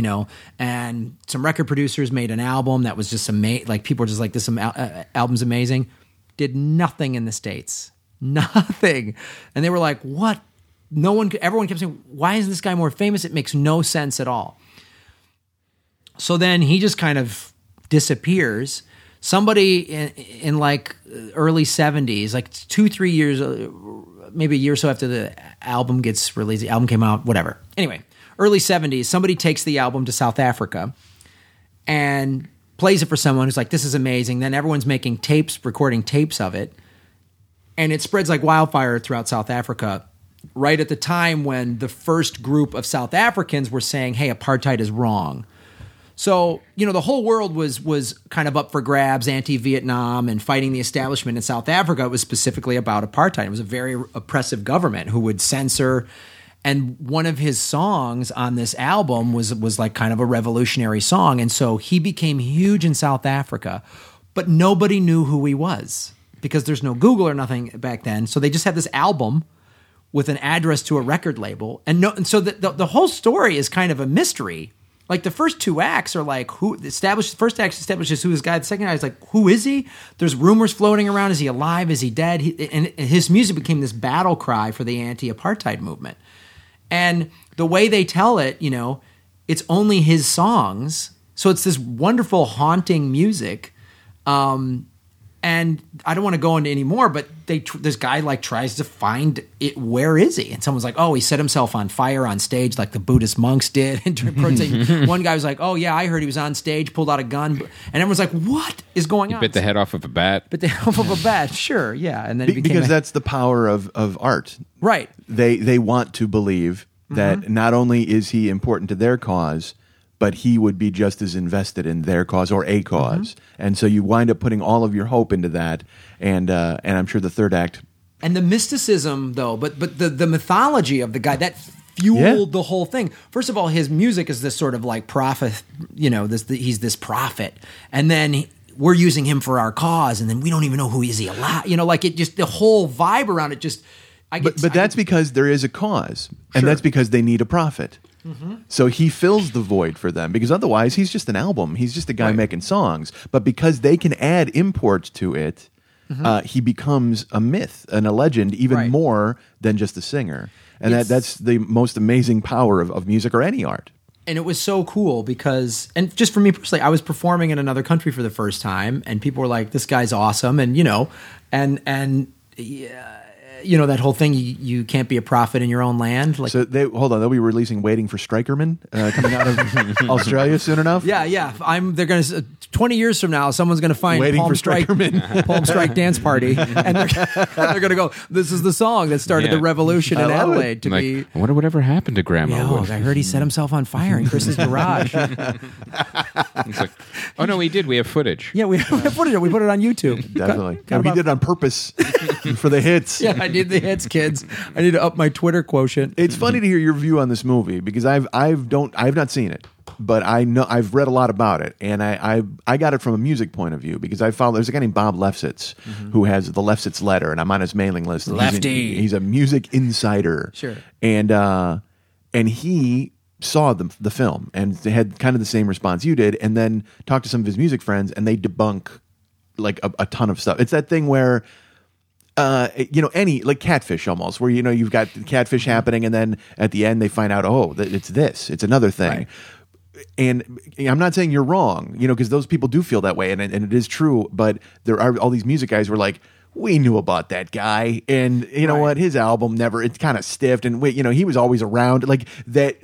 and some record producers made an album that was just amazing. People were just like, this album's amazing. Did nothing in the States. Nothing. And they were like, what? Everyone kept saying, why isn't this guy more famous? It makes no sense at all. So then he just kind of disappears. Somebody in early 70s, 2-3 years, maybe a year or so after the album gets released, the album came out, whatever. Anyway, early 70s, somebody takes the album to South Africa and plays it for someone who's like, this is amazing. Then everyone's making recording tapes of it. And it spreads like wildfire throughout South Africa, right at the time when the first group of South Africans were saying, hey, apartheid is wrong. So, the whole world was kind of up for grabs, anti-Vietnam and fighting the establishment in South Africa. It was specifically about apartheid. It was a very oppressive government who would censor. And one of his songs on this album was kind of a revolutionary song. And so he became huge in South Africa, but nobody knew who he was because there's no Google or nothing back then. So they just had this album with an address to a record label. And so the whole story is kind of a mystery. The first two acts are the first act establishes who this guy, the second act is who is he? There's rumors floating around. Is he alive? Is he dead? And his music became this battle cry for the anti-apartheid movement. And the way they tell it, it's only his songs. So it's this wonderful, haunting music. And I don't want to go into any more, but this guy tries to find it. Where is he? And someone's like, oh, he set himself on fire on stage like the Buddhist monks did. And one guy was like, oh yeah, I heard he was on stage, pulled out a gun, and everyone's like, what is going on? Bit the head off of a bat. Bit the head off of a bat, sure, yeah. And then it became because that's the power of art, right? They want to believe that not only is he important to their cause, but he would be just as invested in their cause or a cause. And so you wind up putting all of your hope into that. And I'm sure the third act. And the mysticism, though, but the mythology of the guy, that fueled the whole thing. First of all, his music is this sort of prophet, he's this prophet. And then we're using him for our cause. And then we don't even know who is he alive. It just, the whole vibe around it just. But that's because there is a cause. And that's because they need a prophet. So he fills the void for them because otherwise he's just an album. He's just a guy making songs. But because they can add import to it, he becomes a myth and a legend even more than just a singer. And that's the most amazing power of music or any art. And it was so cool because, and just for me personally, I was performing in another country for the first time and people were like, this guy's awesome. And, that whole thing, you can't be a prophet in your own land. Like, So they'll be releasing "Waiting for Strikerman" coming out of Australia soon enough. yeah. They're going to 20 years from now, someone's going to find Waiting Palm for Strike Strikerman. Palm Strike Dance Party, and they're going to go. This is the song that started Yeah. the revolution in I love it. Adelaide. To Like, be. I wonder whatever happened to Grandma. Yo, Wood. I heard he set himself on fire in Chris's garage. It's like, oh no, we did. We have footage. Yeah, we put it. We put it on YouTube. Definitely. Got And he about- did it on purpose for the hits. Yeah, I need the hits, kids. I need to up my Twitter quotient. It's funny to hear your view on this movie because I've not seen it, but I know I've read a lot about it, and I got it from a music point of view because there's a guy named Bob Lefsetz who has the Lefsetz Letter, and I'm on his mailing list. Lefty. He's a music insider, Sure. and he saw the film and they had kind of the same response you did, and then talked to some of his music friends, and they debunk like a ton of stuff. It's that thing where any like Catfish almost, where you've got Catfish happening, and then at the end they find out, oh, it's another thing. Right. And I'm not saying you're wrong, because those people do feel that way, and it is true. But there are all these music guys who are like, we knew about that guy, and you know what, his album it's kind of stiffed, and he was always around. Like that,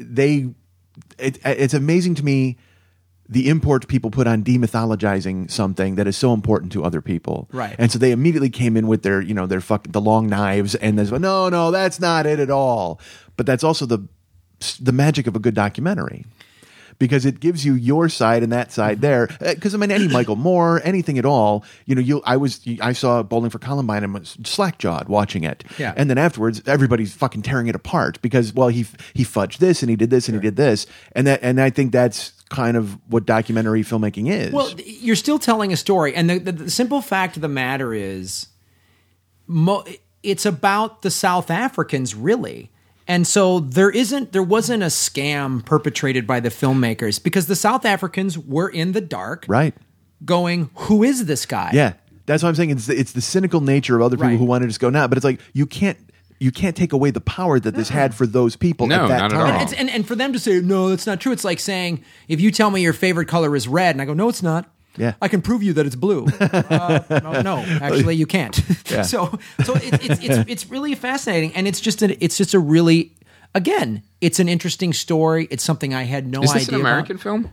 it's amazing to me the import people put on demythologizing something that is so important to other people. Right. And so they immediately came in with their the long knives, and there's no, that's not it at all. But that's also the magic of a good documentary. Because it gives you your side and that side there. Because any Michael Moore, anything at all, I saw Bowling for Columbine and was slack-jawed watching it. Yeah. And then afterwards, everybody's fucking tearing it apart because he fudged this and he did this and he did this, and I think that's kind of what documentary filmmaking is. Well, you're still telling a story, and the simple fact of the matter is, it's about the South Africans, really. And so there wasn't a scam perpetrated by the filmmakers because the South Africans were in the dark, right? Going, who is this guy? Yeah, that's what I'm saying. It's the cynical nature of other people who wanted to just go now, but it's like you can't take away the power that this had for those people No, at that not time. at all. And for them to say, no, that's not true. It's like saying, if you tell me your favorite color is red, and I go, no, it's not. Yeah. I can prove you that it's blue. No, actually, you can't. Yeah. So it's really fascinating, and it's just a really, again, it's an interesting story. It's something I had no idea. Is this an American film?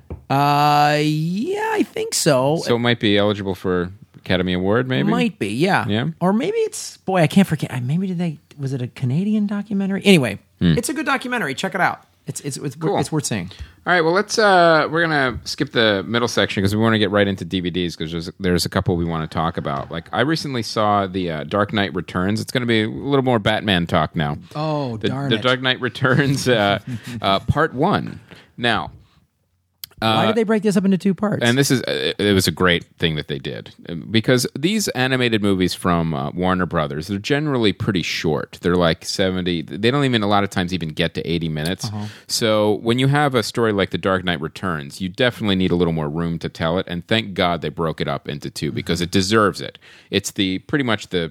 Yeah, I think so. So it might be eligible for Academy Award, maybe? Might be, yeah. Yeah. Or maybe it's, boy, I can't forget. Maybe was it a Canadian documentary? Anyway, it's a good documentary. Check it out. It's Cool. it's worth seeing. All right, well, we're gonna skip the middle section because we want to get right into DVDs because there's a couple we want to talk about. Like I recently saw the Dark Knight Returns. It's going to be a little more Batman talk now. Oh, darn the it. Dark Knight Returns, Part 1. Now, Why did they break this up into two parts? and this is it was a great thing that they did because these animated movies from Warner Brothers, they're generally pretty short. They're like 70. They don't even a lot of times even get to 80 minutes. So when you have a story like The Dark Knight Returns, you definitely need a little more room to tell it. And thank God they broke it up into two because it deserves it. It's pretty much the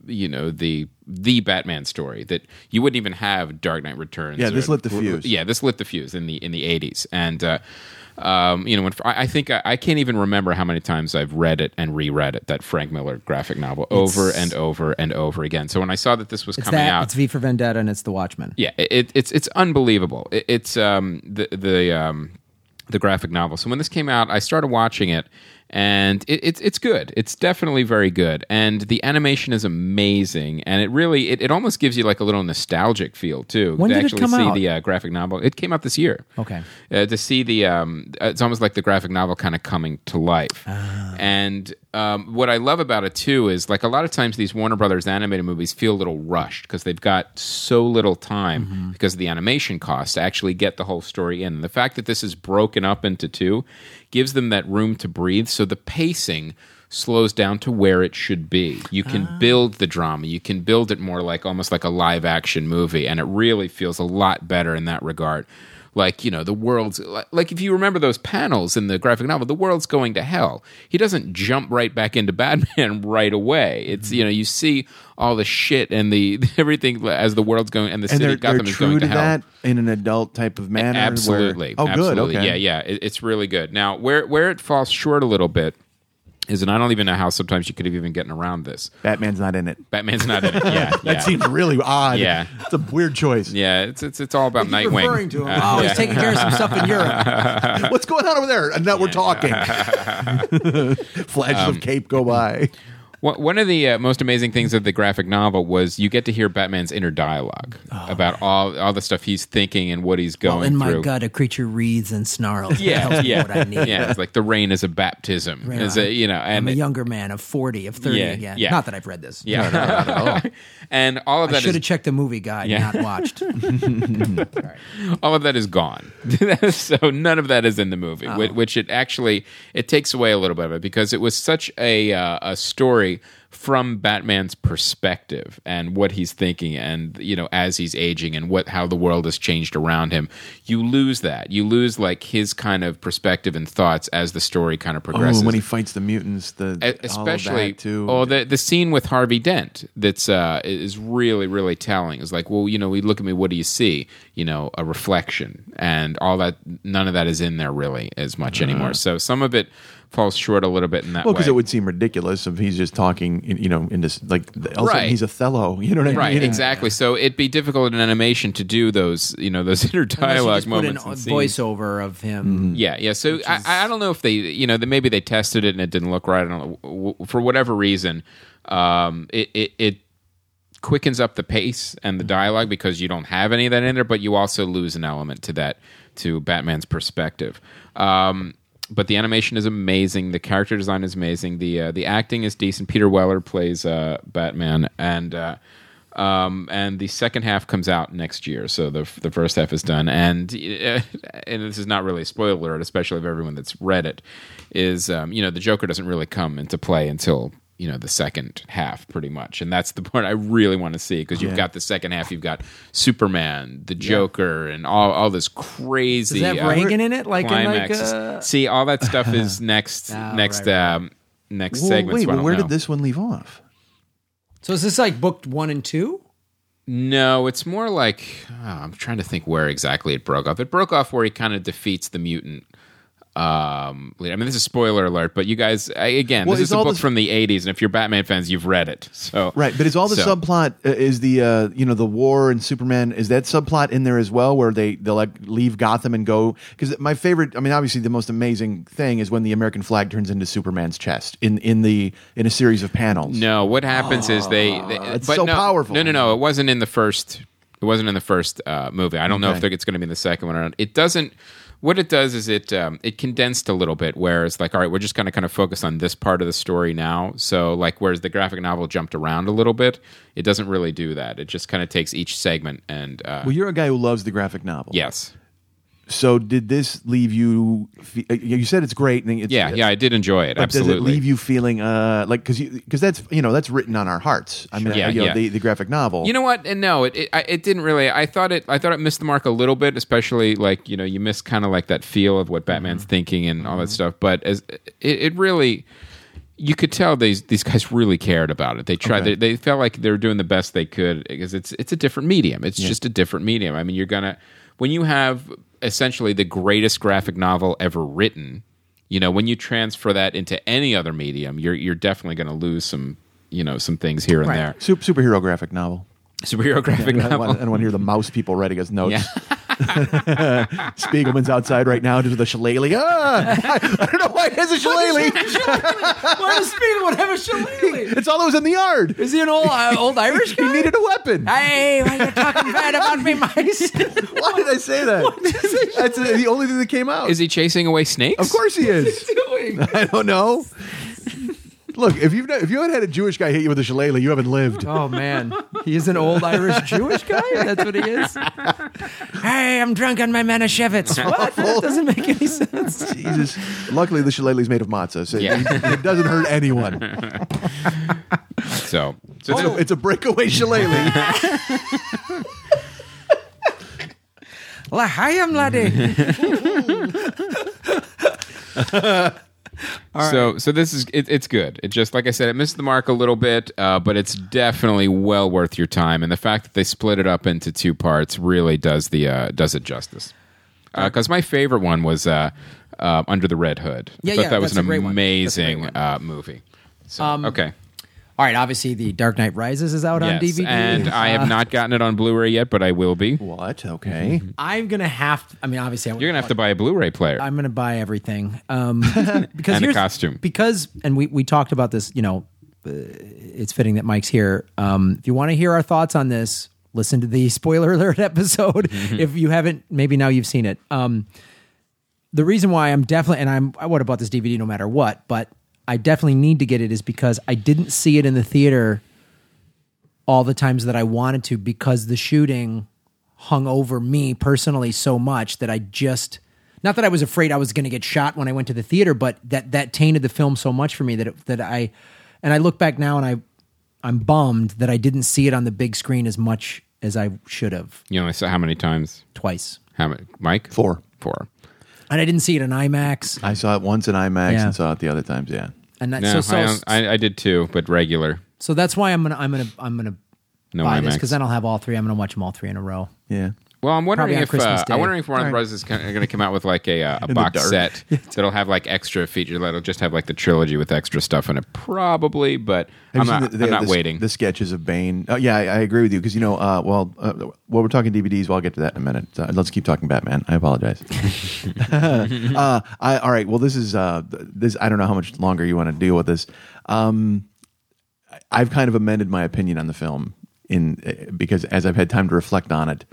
Batman story that you wouldn't even have Dark Knight Returns. Yeah, this lit the fuse. Yeah, this lit the fuse in the 80s. And I think I can't even remember how many times I've read it and reread it, that Frank Miller graphic novel, over and over and over again. So when I saw that this was coming out, it's V for Vendetta and it's The Watchmen. yeah, it's unbelievable. It's the graphic novel. So when this came out, I started watching it, and it's good. It's definitely very good, and the animation is amazing, and it really it almost gives you like a little nostalgic feel too. When to did it actually come see out? the graphic novel. It came out this year. Okay. To see the it's almost like the graphic novel kind of coming to life. And what I love about it too is like a lot of times these Warner Brothers animated movies feel a little rushed because they've got so little time because of the animation costs to actually get the whole story in. And the fact that this is broken up into two gives them that room to breathe. So the pacing slows down to where it should be. You can build the drama. You can build it more like almost like a live action movie. And it really feels a lot better in that regard. Like, the world's like if you remember those panels in the graphic novel, the world's going to hell. He doesn't jump right back into Batman right away. It's, you see all the shit and the everything as the world's going and the city they're Gotham is true going to to hell. that in an adult type of manner. Absolutely. Good. Absolutely. Okay. Yeah. It's really good. Now, where it falls short a little bit is, and I don't even know how sometimes you could have even gotten around this. Batman's not in it. Batman's not in it. Yeah, That seems really odd. Yeah. It's a weird choice. Yeah, it's all about Keep Nightwing. referring to him. He's taking care of some stuff in Europe. What's going on over there? And now we're talking. Flashes of cape go by. One of the most amazing things of the graphic novel was you get to hear Batman's inner dialogue about all the stuff he's thinking and what he's going in through. my gut, a creature wreathes and snarls. Yeah, Tells me yeah, what I need. yeah. It's like the rain is a baptism. Right. Is a, and I'm a younger man of 40, of 30 Yeah, again. yeah. Not that I've read this. yeah, and all of I that should have is checked the movie guide, not watched. all of that is gone. So none of that is in the movie, which it actually it takes away a little bit of it because it was such a story from Batman's perspective and what he's thinking, and as he's aging and how the world has changed around him. You lose that. You lose like his kind of perspective and thoughts as the story kind of progresses. Oh, when he fights the mutants, especially all of that too. Oh, the scene with Harvey Dent that's is really, really telling. It's like, well, we look at me, what do you see? A reflection, and all that. None of that is in there really as much anymore. So some of it falls short a little bit in that way. Well, because it would seem ridiculous if he's just talking, in this, like, also Right. he's Othello, you know what I mean? Right, exactly. So it'd be difficult in animation to do those, those inner dialogue moments. Put and a scenes. voiceover of him. Yeah. So I don't know if they, maybe they tested it and it didn't look right. I don't know. For whatever reason, it quickens up the pace and the dialogue because you don't have any of that in there, but you also lose an element to Batman's perspective. But the animation is amazing. The character design is amazing. The acting is decent. Peter Weller plays Batman, and the second half comes out next year. So the first half is done, and this is not really a spoiler alert, especially of everyone that's read it. Is the Joker doesn't really come into play until the second half, pretty much, and that's the part I really want to see because you've got the second half. You've got Superman, the Joker, and all this crazy. Does that have Reagan in it? Climax. See, all that stuff is next right. segment. Wait, So I don't where know. did this one leave off? So is this like book 1 and 2? No, it's more like I'm trying to think where exactly it broke off. It broke off where he kind of defeats the mutant. I mean, this is a spoiler alert, but you guys, this is a book from the 80s, and if you're Batman fans, you've read it. So Right, but is all the subplot is the the war and Superman, is that subplot in there as well, where they'll like leave Gotham and go? Because my favorite, I mean, obviously the most amazing thing is when the American flag turns into Superman's chest in a series of panels. No, what happens is they it's but so no, powerful. No, it wasn't in the first. It wasn't in the first movie. I don't know if it's going to be in the second one or not. It doesn't. What it does is it condensed a little bit, where it's like, all right, we're just going to kind of focus on this part of the story now. So, like, whereas the graphic novel jumped around a little bit, it doesn't really do that. It just kind of takes each segment and. Well, you're a guy who loves the graphic novel. Yes. So did this leave you? You said it's great. And I did enjoy it. But Absolutely. does it leave you feeling like because that's written on our hearts? I mean, the graphic novel. You know what? And no, it didn't really. I thought it missed the mark a little bit, especially like you miss kind of like that feel of what Batman's thinking and all that stuff. But as it really. You could tell these guys really cared about it. They tried. Okay. They felt like they were doing the best they could because it's a different medium. It's just a different medium. I mean, when you have essentially the greatest graphic novel ever written, when you transfer that into any other medium, you're definitely going to lose some things here and there. Superhero graphic novel. Superhero graphic novel. I don't want to hear the mouse people writing us notes. Yeah. Spiegelman's outside right now due to the shillelagh. I don't know why he has a shillelagh. Why does Spiegelman have a shillelagh? It's all those in the yard. Is he an old Irish guy? He needed a weapon. Hey, why are you talking bad about me, mice? Why did I say that? That's the only thing that came out. Is he chasing away snakes? Of course he is. What are you doing? I don't know. Look, if you haven't had a Jewish guy hit you with a shillelagh, you haven't lived. Oh, man. He's an old Irish Jewish guy? That's what he is? Hey, I'm drunk on my Manischewitz. What? That doesn't make any sense. Jesus. Luckily, the shillelagh is made of matzah, so it doesn't hurt anyone. So It's a breakaway shillelagh. L'chaim, laddie. So this is it's good. It just, like I said, it missed the mark a little bit, but it's definitely well worth your time. And the fact that they split it up into 2 parts really does it justice. Because my favorite one was Under the Red Hood. I thought that was that's a great an one. amazing movie. So, okay. All right, obviously the Dark Knight Rises is out on Yes, DVD. and I have not gotten it on Blu-ray yet, but I will be. What? Okay. I'm gonna have to, I mean, obviously You're gonna have to buy a Blu-ray player. I'm gonna buy everything. Because And a here's- costume. Because, and we talked about this, it's fitting that Mike's here. If you want to hear our thoughts on this, listen to the spoiler alert episode. If you haven't, maybe now you've seen it. The reason why I'm definitely, and I would have bought this DVD no matter what, but I definitely need to get it is because I didn't see it in the theater all the times that I wanted to, because the shooting hung over me personally so much that I just, not that I was afraid I was going to get shot when I went to the theater, but that tainted the film so much for me that I look back now and I'm bummed that I didn't see it on the big screen as much as I should have. You know, I saw how many times? Twice. How many? Mike? 4. 4. And I didn't see it in IMAX. I saw it once in IMAX Yeah. and saw it the other times. Yeah. And that, No, so I did too, but regular. so that's why I'm gonna No buy this, IMAX. because then I'll have all three. I'm gonna watch them all three in a row. Yeah. Well, I'm wondering Probably on if Christmas Day. I'm wondering if Warner All right. Bros. is going to come out with like a the box dark. set that'll have like extra features. That'll just have like the trilogy with extra stuff in it, probably. But I'm Have you not. seen I'm not waiting. The sketches of Bane. Oh, yeah, I agree with you because we're talking DVDs. Well, I'll get to that in a minute. Let's keep talking Batman. I apologize. All right. Well, this is this. I don't know how much longer you want to deal with this. I've kind of amended my opinion on the film because as I've had time to reflect on it,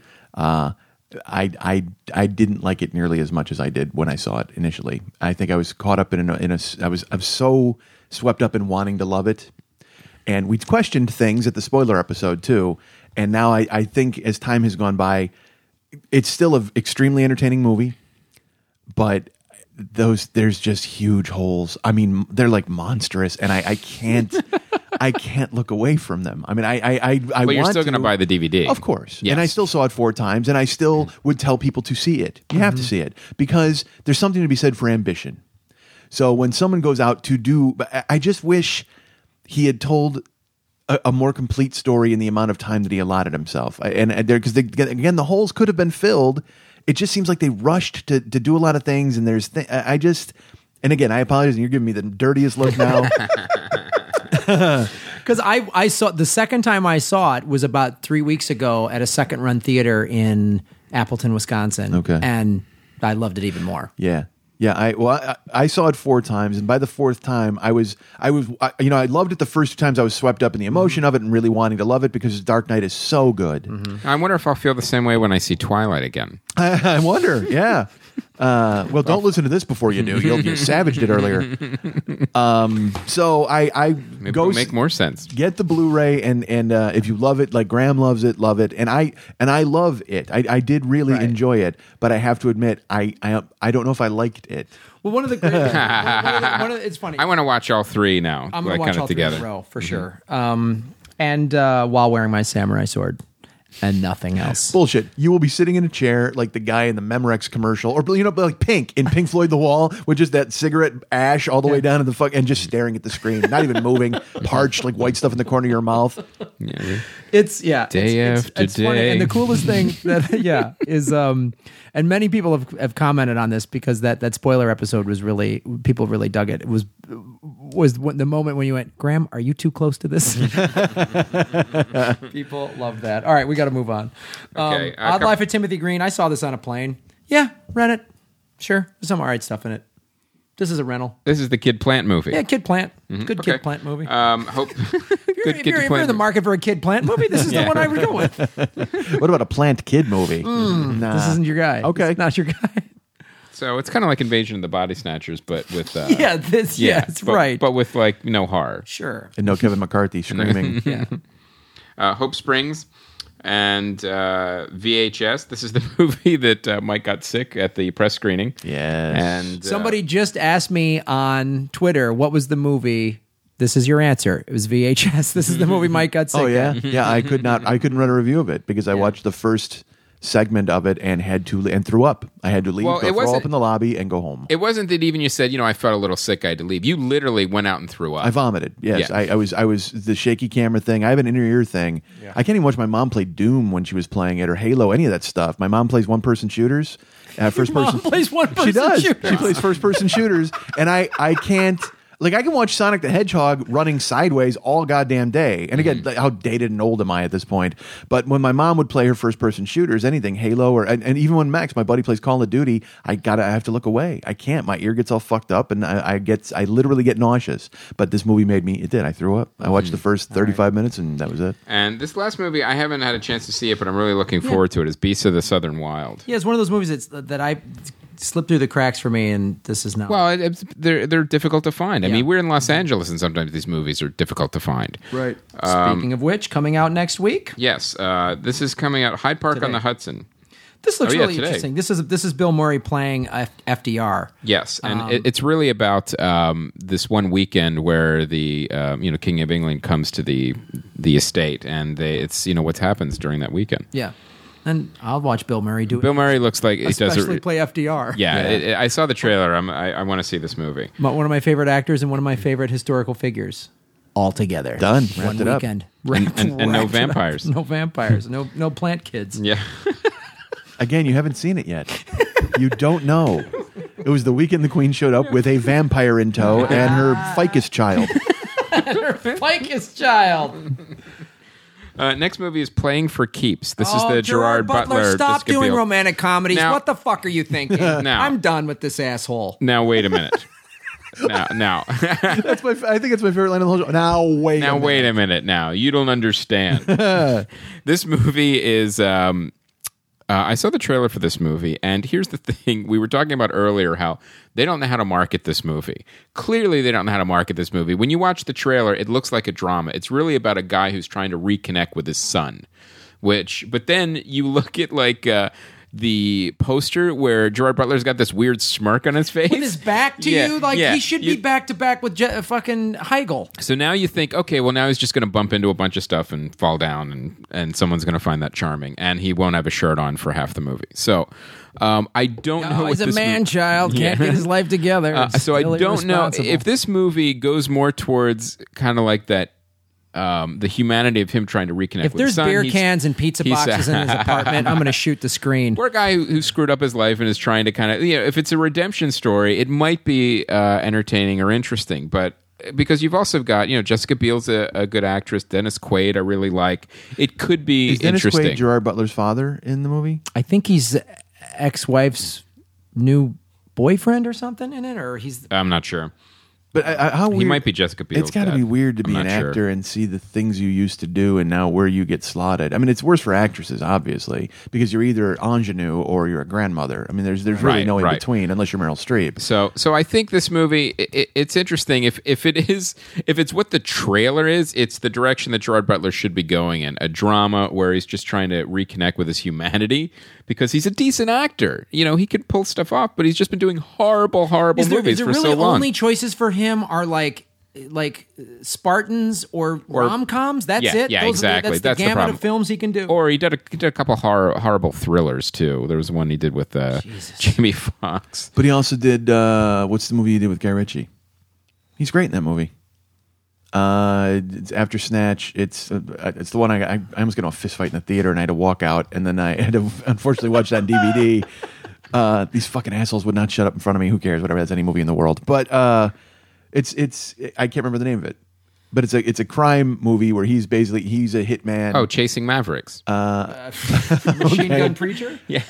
I didn't like it nearly as much as I did when I saw it initially. I think I was caught up I was so swept up in wanting to love it, and we questioned things at the spoiler episode too. And now I think as time has gone by, it's still an extremely entertaining movie, but there's just huge holes. I mean, they're like monstrous, and I can't. I can't look away from them. I mean, But you're still going to buy the DVD, of course. Yes. And I still saw it 4 times, and I still would tell people to see it. You have to see it because there's something to be said for ambition. So when someone goes out to do, I just wish he had told a more complete story in the amount of time that he allotted himself. And there, because again, the holes could have been filled. It just seems like they rushed to do a lot of things, and and again, I apologize, and you're giving me the dirtiest look now. Because I saw the second time I saw it was about 3 weeks ago at a second run theater in Appleton, Wisconsin. Okay. And I loved it even more. Yeah. Yeah, I saw it 4 times, and by the 4th time, I loved it the first 2 times. I was swept up in the emotion of it and really wanting to love it because Dark Knight is so good. I wonder if I'll feel the same way when I see Twilight again. I wonder, yeah. Well, don't listen to this before you do. You savaged it earlier. So I Maybe go it'll make more sense. get the Blu-ray, and if you love it like Graham loves it, love it, and I love it. I did really enjoy it, but I have to admit I don't know if I liked it. Well, one of the great, it's funny. I want to watch all 3 now, I'm like going to watch kind all of 3 together. in a row for sure. And while wearing my samurai sword and nothing else. Bullshit. You will be sitting in a chair like the guy in the Memorex commercial, or like Pink in Pink Floyd The Wall, with just that cigarette ash all the way down to the and just staring at the screen, not even moving, parched like white stuff in the corner of your mouth. Yeah. It's Day after it's funny. day. And the coolest thing that is and many people have commented on this because that spoiler episode was really, people really dug it. It was the moment when you went, Graham, are you too close to this? People love that. All right, we got to move on. Okay, Odd Life of Timothy Green. I saw this on a plane. Yeah, rent it. Sure, there's some all right stuff in it. This is a rental. This is the Kid Plant movie. Yeah, Kid Plant. Good Okay. Kid Plant movie. Hope If you're in the market for a Kid Plant movie, this is the one I would go with. What about a Plant Kid movie? Nah. This isn't your guy. Okay. This is not your guy. So it's kind of like Invasion of the Body Snatchers, but with Yes, but, right. but with like no horror. Sure. And no Kevin McCarthy screaming. Yeah. Hope Springs and VHS. This is the movie that Mike got sick at the press screening. Yes. And Somebody just asked me on Twitter, what was the movie? This is your answer. It was VHS. This is the movie Mike got sick Oh yeah, at. yeah. I couldn't write a review of it because I watched the first segment of it and threw up. I had to leave, Well, it throw wasn't- up in the lobby, and go home. It wasn't that even you said, I felt a little sick, I had to leave. You literally went out and threw up. I vomited. Yes, Yeah. I was the shaky camera thing. I have an inner ear thing. I can't even watch my mom play Doom when she was playing it, or Halo, any of that stuff. My mom plays one person shooters, first Mom person. plays one-person She does. shooters. She plays first person shooters, and I can't. Like, I can watch Sonic the Hedgehog running sideways all goddamn day. And again, like, how dated and old am I at this point? But when my mom would play her first-person shooters, anything, Halo, and even when Max, my buddy, plays Call of Duty, I have to look away. I can't. My ear gets all fucked up, and I literally get nauseous. But this movie made me, it did. I threw up. I watched the first 35 minutes, and that was it. And this last movie, I haven't had a chance to see it, but I'm really looking forward to it. It's Beasts of the Southern Wild. Yeah, it's one of those movies that I slipped through the cracks for me, and this is not. Well, they're difficult to find. I Yeah. mean, we're in Los Angeles, and sometimes these movies are difficult to find. Right. Speaking of which, coming out next week. Yes, this is coming out Hyde Park on the Hudson. This looks Oh, yeah, really today. interesting. This is Bill Murray playing FDR. Yes, and it's really about this one weekend where the King of England comes to the estate, and it's what happens during that weekend. Yeah, and I'll watch Bill Murray do it. Bill Murray looks like he does Especially it. play FDR. Yeah, I saw the trailer. I want to see this movie. One of my favorite actors and one of my favorite historical figures. All together. Done. One Wrapped it up. weekend. And no Wrapped it up. vampires. No vampires. No plant kids. Yeah. Again, you haven't seen it yet. You don't know. It was the weekend the Queen showed up with a vampire in tow and her ficus child. Ficus child. Next movie is Playing for Keeps. This is the Gerard Butler. Stop Jessica doing Biel. romantic comedies. Now- What the fuck are you thinking? Now- I'm done with this asshole. Now wait a minute. Now, I think it's my favorite line of the whole show. Now wait a minute. Now you don't understand. This movie is. I saw the trailer for this movie, and here's the thing: we were talking about earlier how they don't know how to market this movie. Clearly, they don't know how to market this movie. When you watch the trailer, it looks like a drama. It's really about a guy who's trying to reconnect with his son. But then you look at the poster where Gerard Butler's got this weird smirk on his face. With his back to Yeah, you? Like, yeah. he should be back to back with fucking Heigl. So now you think, okay, well now he's just going to bump into a bunch of stuff and fall down, and someone's going to find that charming, and he won't have a shirt on for half the movie. So I don't know. He's what a this man-child. Can't get his life together. So I Still don't know irresponsible. if this movie goes more towards kind of like that. The humanity of him trying to reconnect If with there's his son. beer cans and pizza boxes in his apartment, I'm going to shoot the screen. We're a guy who screwed up his life and is trying to kind of, if it's a redemption story, it might be entertaining or interesting. But because you've also got, Jessica Biel's a good actress, Dennis Quaid I really like. It could be Is Dennis interesting. Quaid Gerard Butler's father in the movie? I think he's ex-wife's new boyfriend or something in it, or he's... I'm not sure. But how weird, He might be Jessica Biel's It's got to dad. be weird to be I'm an not sure. actor and see the things you used to do and now where you get slotted. I mean, it's worse for actresses, obviously, because you're either ingenue or you're a grandmother. I mean, there's really Right, no in right. between unless you're Meryl Streep. So I think this movie it's interesting if it's what the trailer is, it's the direction that Gerard Butler should be going in, a drama where he's just trying to reconnect with his humanity because he's a decent actor. He could pull stuff off, but he's just been doing horrible movies for really so long. only choices for him are like Spartans or rom-coms? That's Yeah, it? yeah, That's exactly. the That's the gamut problem. of films he can do. Or he did a couple horrible thrillers too. There was one he did with Jamie Foxx. But he also did, what's the movie he did with Guy Ritchie? He's great in that movie. It's after Snatch. It's the one I almost got in a fist fight in the theater and I had to walk out, and then I had to unfortunately watch that on DVD. These fucking assholes would not shut up in front of me. Who cares? Whatever. That's any movie in the world. But it's I can't remember the name of it. But it's a crime movie where he's a hitman. Oh, Chasing Mavericks. Machine Gun Preacher? Yeah.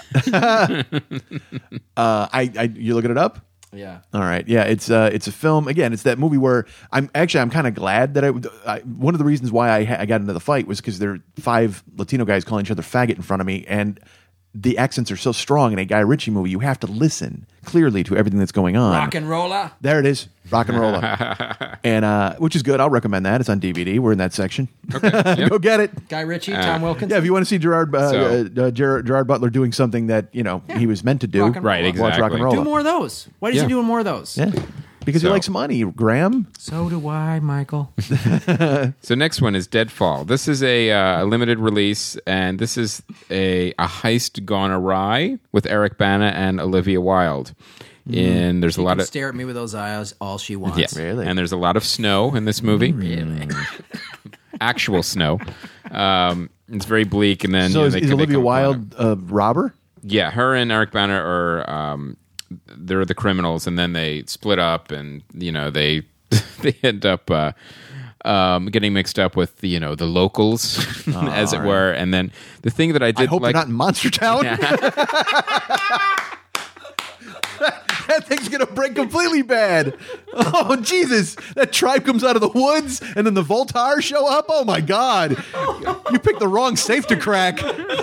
You looking it up? Yeah. All right. Yeah, it's a film. Again, it's that movie where I'm kind of glad that one of the reasons why I got into the fight was because there are 5 Latino guys calling each other faggot in front of me, and the accents are so strong in a Guy Ritchie movie. You have to listen clearly to everything that's going on. Rock and roller. There it is, rock and roller, and which is good. I'll recommend that. It's on DVD. We're in that section. Okay. Go get it. Guy Ritchie, Tom Wilkins. Yeah, if you want to see Gerard Butler doing something that he was meant to do, Rock and Right, roller. exactly. watch rock and roll. Do more of those. Why is Yeah. he doing more of those? Yeah. Because he So- likes money, Graham. So do I, Michael. So next one is Deadfall. This is a limited release, and this is a heist gone awry with Eric Bana and Olivia Wilde. And there's a lot of Stare at me with those eyes all she wants. yeah, Really? and there's a lot of snow in this movie. Actual snow. It's very bleak, and then So you know, is they come Olivia upon Wilde a robber? yeah, her and Eric Bana are they're the criminals, and then they split up, and you know they they end up getting mixed up with the locals, as it were. And then the thing that I I did hope like, they're not in Monster Town. That thing's gonna break completely bad. Oh Jesus! That tribe comes out of the woods, and then the Voltar show up. Oh my God! You picked the wrong safe to crack.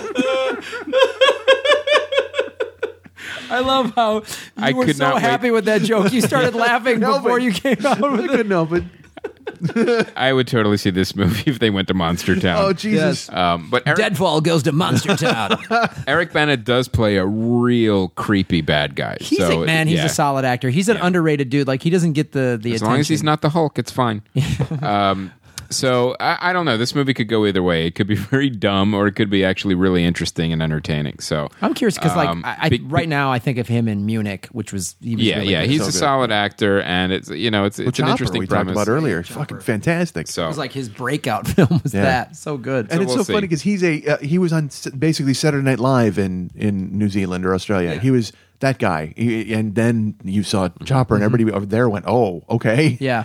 I love how I you were could so not wait. happy with that joke. You started laughing No, before but- you came out I with it. couldn't help it. I would totally see this movie if they went to Monster Town. Oh Jesus! But Deadfall goes to Monster Town. Eric Bana does play a real creepy bad guy. He's so, he's yeah. a solid actor. He's an underrated dude. Like he doesn't get the As attention. long as he's not the Hulk, it's fine. So I don't know. This movie could go either way. It could be very dumb, or it could be actually really interesting and entertaining. So I'm curious because big- right now I think of him in Munich, which was he was yeah, really yeah, good. he's So a good. solid actor, and it's it's an Chopper, interesting we premise. talked about earlier. Fucking fantastic. So It was like his breakout film was Yeah. that so good. And it's we'll so funny see. because he was on basically Saturday Night Live in New Zealand or Australia. He was that guy, and then you saw Chopper, and everybody over there went, "Oh, okay." yeah,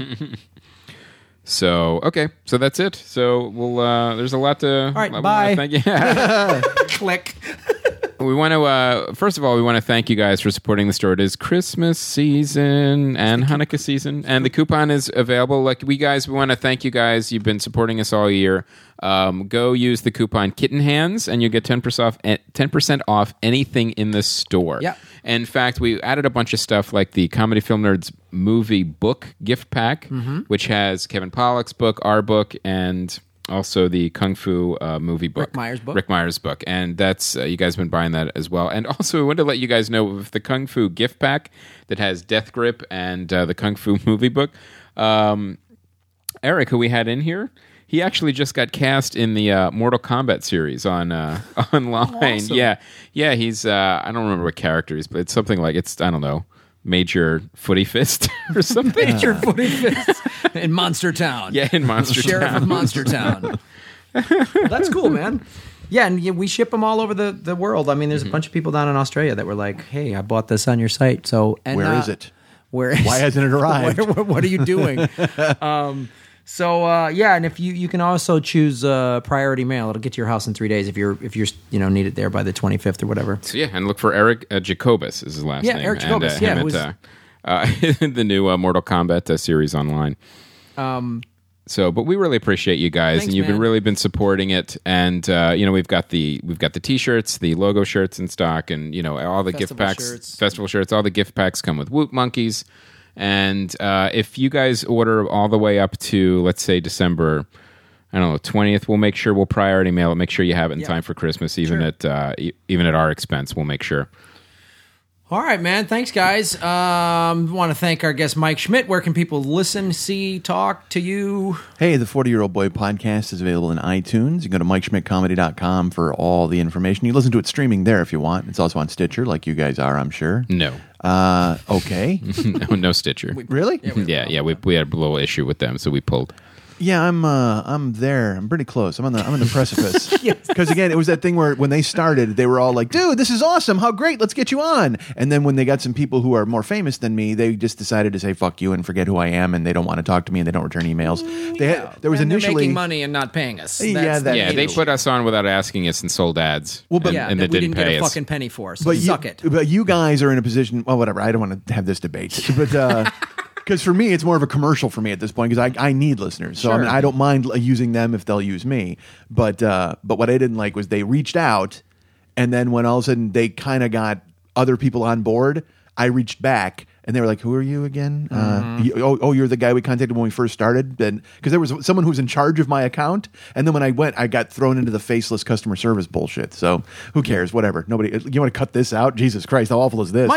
So okay, so that's it. So we'll there's a lot to. All right, bye. Thank you. Yeah. click. We want to first of all, we want to thank you guys for supporting the store. It is Christmas season and Hanukkah season, and the coupon is available. Like we want to thank you guys. You've been supporting us all year. Go use the coupon Kitten Hands, and you get 10% off anything in the store. Yep. In fact, we added a bunch of stuff like the Comedy Film Nerds movie book gift pack, which has Kevin Pollak's book, our book, and also the Kung Fu movie book. Rick Meyer's book. And that's, you guys have been buying that as well. And also, we wanted to let you guys know of the Kung Fu gift pack that has Death Grip and the Kung Fu movie book. Eric, who we had in here, he actually just got cast in the Mortal Kombat series on online. Awesome. Yeah. He's I don't remember what character he's, but it's something like I don't know, Major Footy Fist or something. Major Footy Fist in Monster Town. Yeah, in Monster Sheriff Town. of Monster Town. That's cool, man. Yeah, and we ship them all over the world. I mean, there's a bunch of people down in Australia that were like, "Hey, I bought this on your site." So, and, Where is it? Where is Why hasn't it arrived? what are you doing? Yeah, and if you can also choose priority mail, it'll get to your house in 3 days if you're need it there by the 25th or whatever. So yeah, and look for Eric Jacobus is his last name. Eric Jacobus, And, him yeah, at, the new Mortal Kombat series online. But we really appreciate you guys, Thanks, and you've man. really been supporting it. And we've got the T-shirts, the logo shirts in stock, and all the gift Festival packs, shirts. festival shirts. All the gift packs come with Woot Monkeys. And if you guys order all the way up to, let's say, December, 20th, we'll make sure we'll priority mail it. Make sure you have it in time for Christmas, even at our expense. We'll make sure. All right, man. Thanks, guys. Want to thank our guest, Mike Schmidt. Where can people listen, see, talk to you? Hey, the 40-Year-Old Boy podcast is available in iTunes. You can go to MikeSchmidtComedy.com for all the information. You listen to it streaming there if you want. It's also on Stitcher, like you guys are, I'm sure. No. Okay. No Stitcher. Really? Yeah. We had a little issue with them, so we pulled. Yeah, I'm there. I'm pretty close. I'm on the precipice. Because again, it was that thing where when they started, they were all like, "Dude, this is awesome! How great! Let's get you on." And then when they got some people who are more famous than me, they just decided to say "fuck you" and forget who I am, and they don't want to talk to me, and they don't return emails. There was And initially they're making money and not paying us. Yeah, That's that- the Yeah, they issue. put us on without asking us and sold ads. Well, but- and that they we didn't didn't pay get a us. fucking penny for. So but suck it. But you guys are in a position. Well, whatever. I don't want to have this debate, but. Because for me, it's more of a commercial for me at this point because I need listeners. So I mean, I don't mind using them if they'll use me. But what I didn't like was they reached out, and then when all of a sudden they kind of got other people on board, I reached back And they were like, "Who are you again?" You're the guy we contacted when we first started. Because there was someone who was in charge of my account, and then when I went, I got thrown into the faceless customer service bullshit. So who cares? Whatever. Nobody. You want to cut this out? Jesus Christ, how awful is this?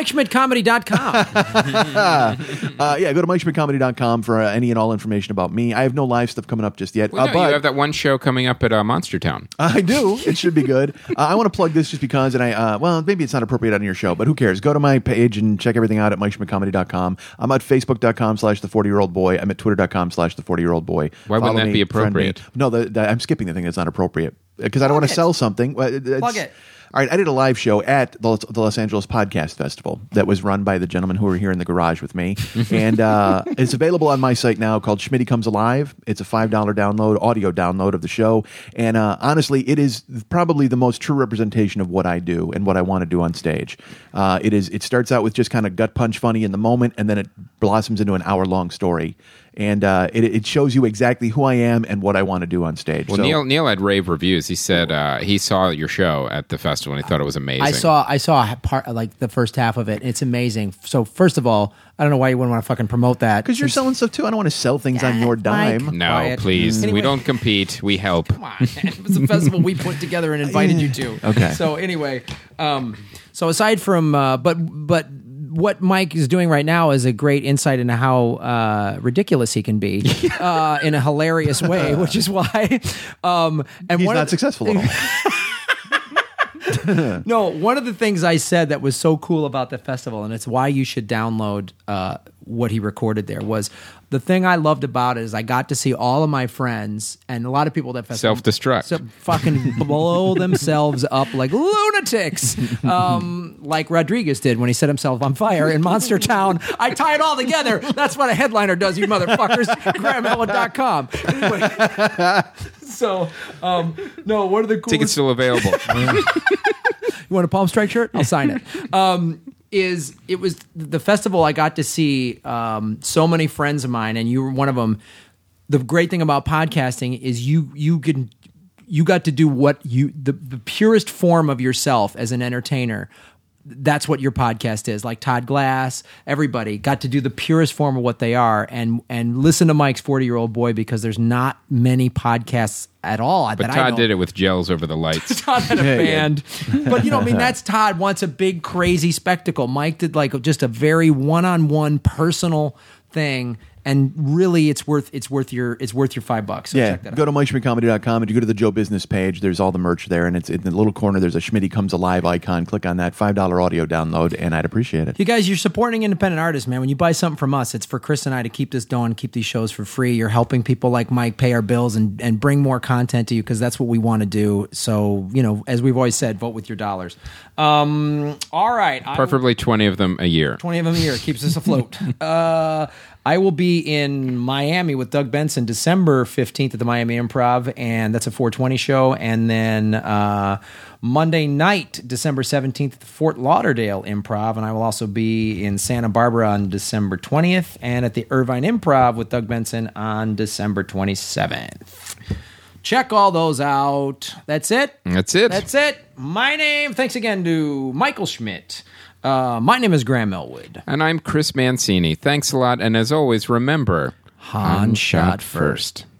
MikeSchmidtComedy.com. Yeah, go to MikeSchmidtComedy.com for any and all information about me. I have no live stuff coming up just yet. Well, no, but you have that one show coming up at Monster Town. I do. It should be good. I want to plug this just because, and well, maybe it's not appropriate on your show, but who cares? Go to my page and check everything out at MikeSchmidtComedy.com. I'm at Facebook.com/the40year-old-boy. I'm at Twitter.com/the40year-old-boy. Why wouldn't that be appropriate? No, I'm skipping the thing that's not appropriate because I don't want to sell something. Plug it. All right, I did a live show at the Los Angeles Podcast Festival that was run by the gentlemen who were here in the garage with me. And it's available on my site now called Schmitty Comes Alive. It's a $5 download, audio download of the show. And honestly, it is probably the most true representation of what I do and what I want to do on stage. It starts out with just kind of gut punch funny in the moment, and then it blossoms into an hour-long story. And it shows you exactly who I am and what I want to do on stage. Well, so, Neil had rave reviews. He said he saw your show at the festival and he thought it was amazing. I saw part like the first half of it. It's amazing. So first of all, I don't know why you wouldn't want to fucking promote that because you're selling stuff too. I don't want to sell things on your dime. Mike. No, Quiet. please. Anyway. We don't compete. We help. Come on, man. It was a festival we put together and invited you to. Okay. So anyway, So aside from, but what Mike is doing right now is a great insight into how ridiculous he can be in a hilarious way, which is why. And He's not successful at all. No, one of the things I said that was so cool about the festival, and it's why you should download what he recorded there, was the thing I loved about it is I got to see all of my friends and a lot of people at that festival Self-destruct. fucking blow themselves up like lunatics, like Rodriguez did when he set himself on fire in Monster Town. I tie it all together. That's what a headliner does, you motherfuckers. GrahamElwood.com. Anyway, so, no, one of the coolest... Tickets still available. You want a Palm Strike shirt? I'll sign it. It was the festival I got to see so many friends of mine, and you were one of them. The great thing about podcasting is you got to do the purest form of yourself as an entertainer. That's what your podcast is. Like Todd Glass, everybody got to do the purest form of what they are, and listen to Mike's 40-year-old boy, because there's not many podcasts at all. But Todd did it with gels over the lights. Todd had a band. But, that's Todd wants a big, crazy spectacle. Mike did like just a very one-on-one personal thing. And really, it's worth your $5. So check that out. Go to MikeSchmidtComedy.com and you go to the Joe Business page. There's all the merch there, and it's in the little corner. There's a Schmitty Comes Alive icon. Click on that $5 audio download, and I'd appreciate it. You guys, you're supporting independent artists, man. When you buy something from us, it's for Chris and I to keep this going, keep these shows for free. You're helping people like Mike pay our bills and bring more content to you, because that's what we want to do. So, as we've always said, vote with your dollars. All right. Preferably 20 of them a year. 20 of them a year. Keeps us afloat. I will be in Miami with Doug Benson December 15th at the Miami Improv, and that's a 420 show. And then Monday night, December 17th at the Fort Lauderdale Improv, and I will also be in Santa Barbara on December 20th, and at the Irvine Improv with Doug Benson on December 27th. Check all those out. That's it? That's it. That's it. Thanks again to Michael Schmidt. My name is Graham Elwood. And I'm Chris Mancini. Thanks a lot, and as always, remember, Han shot first.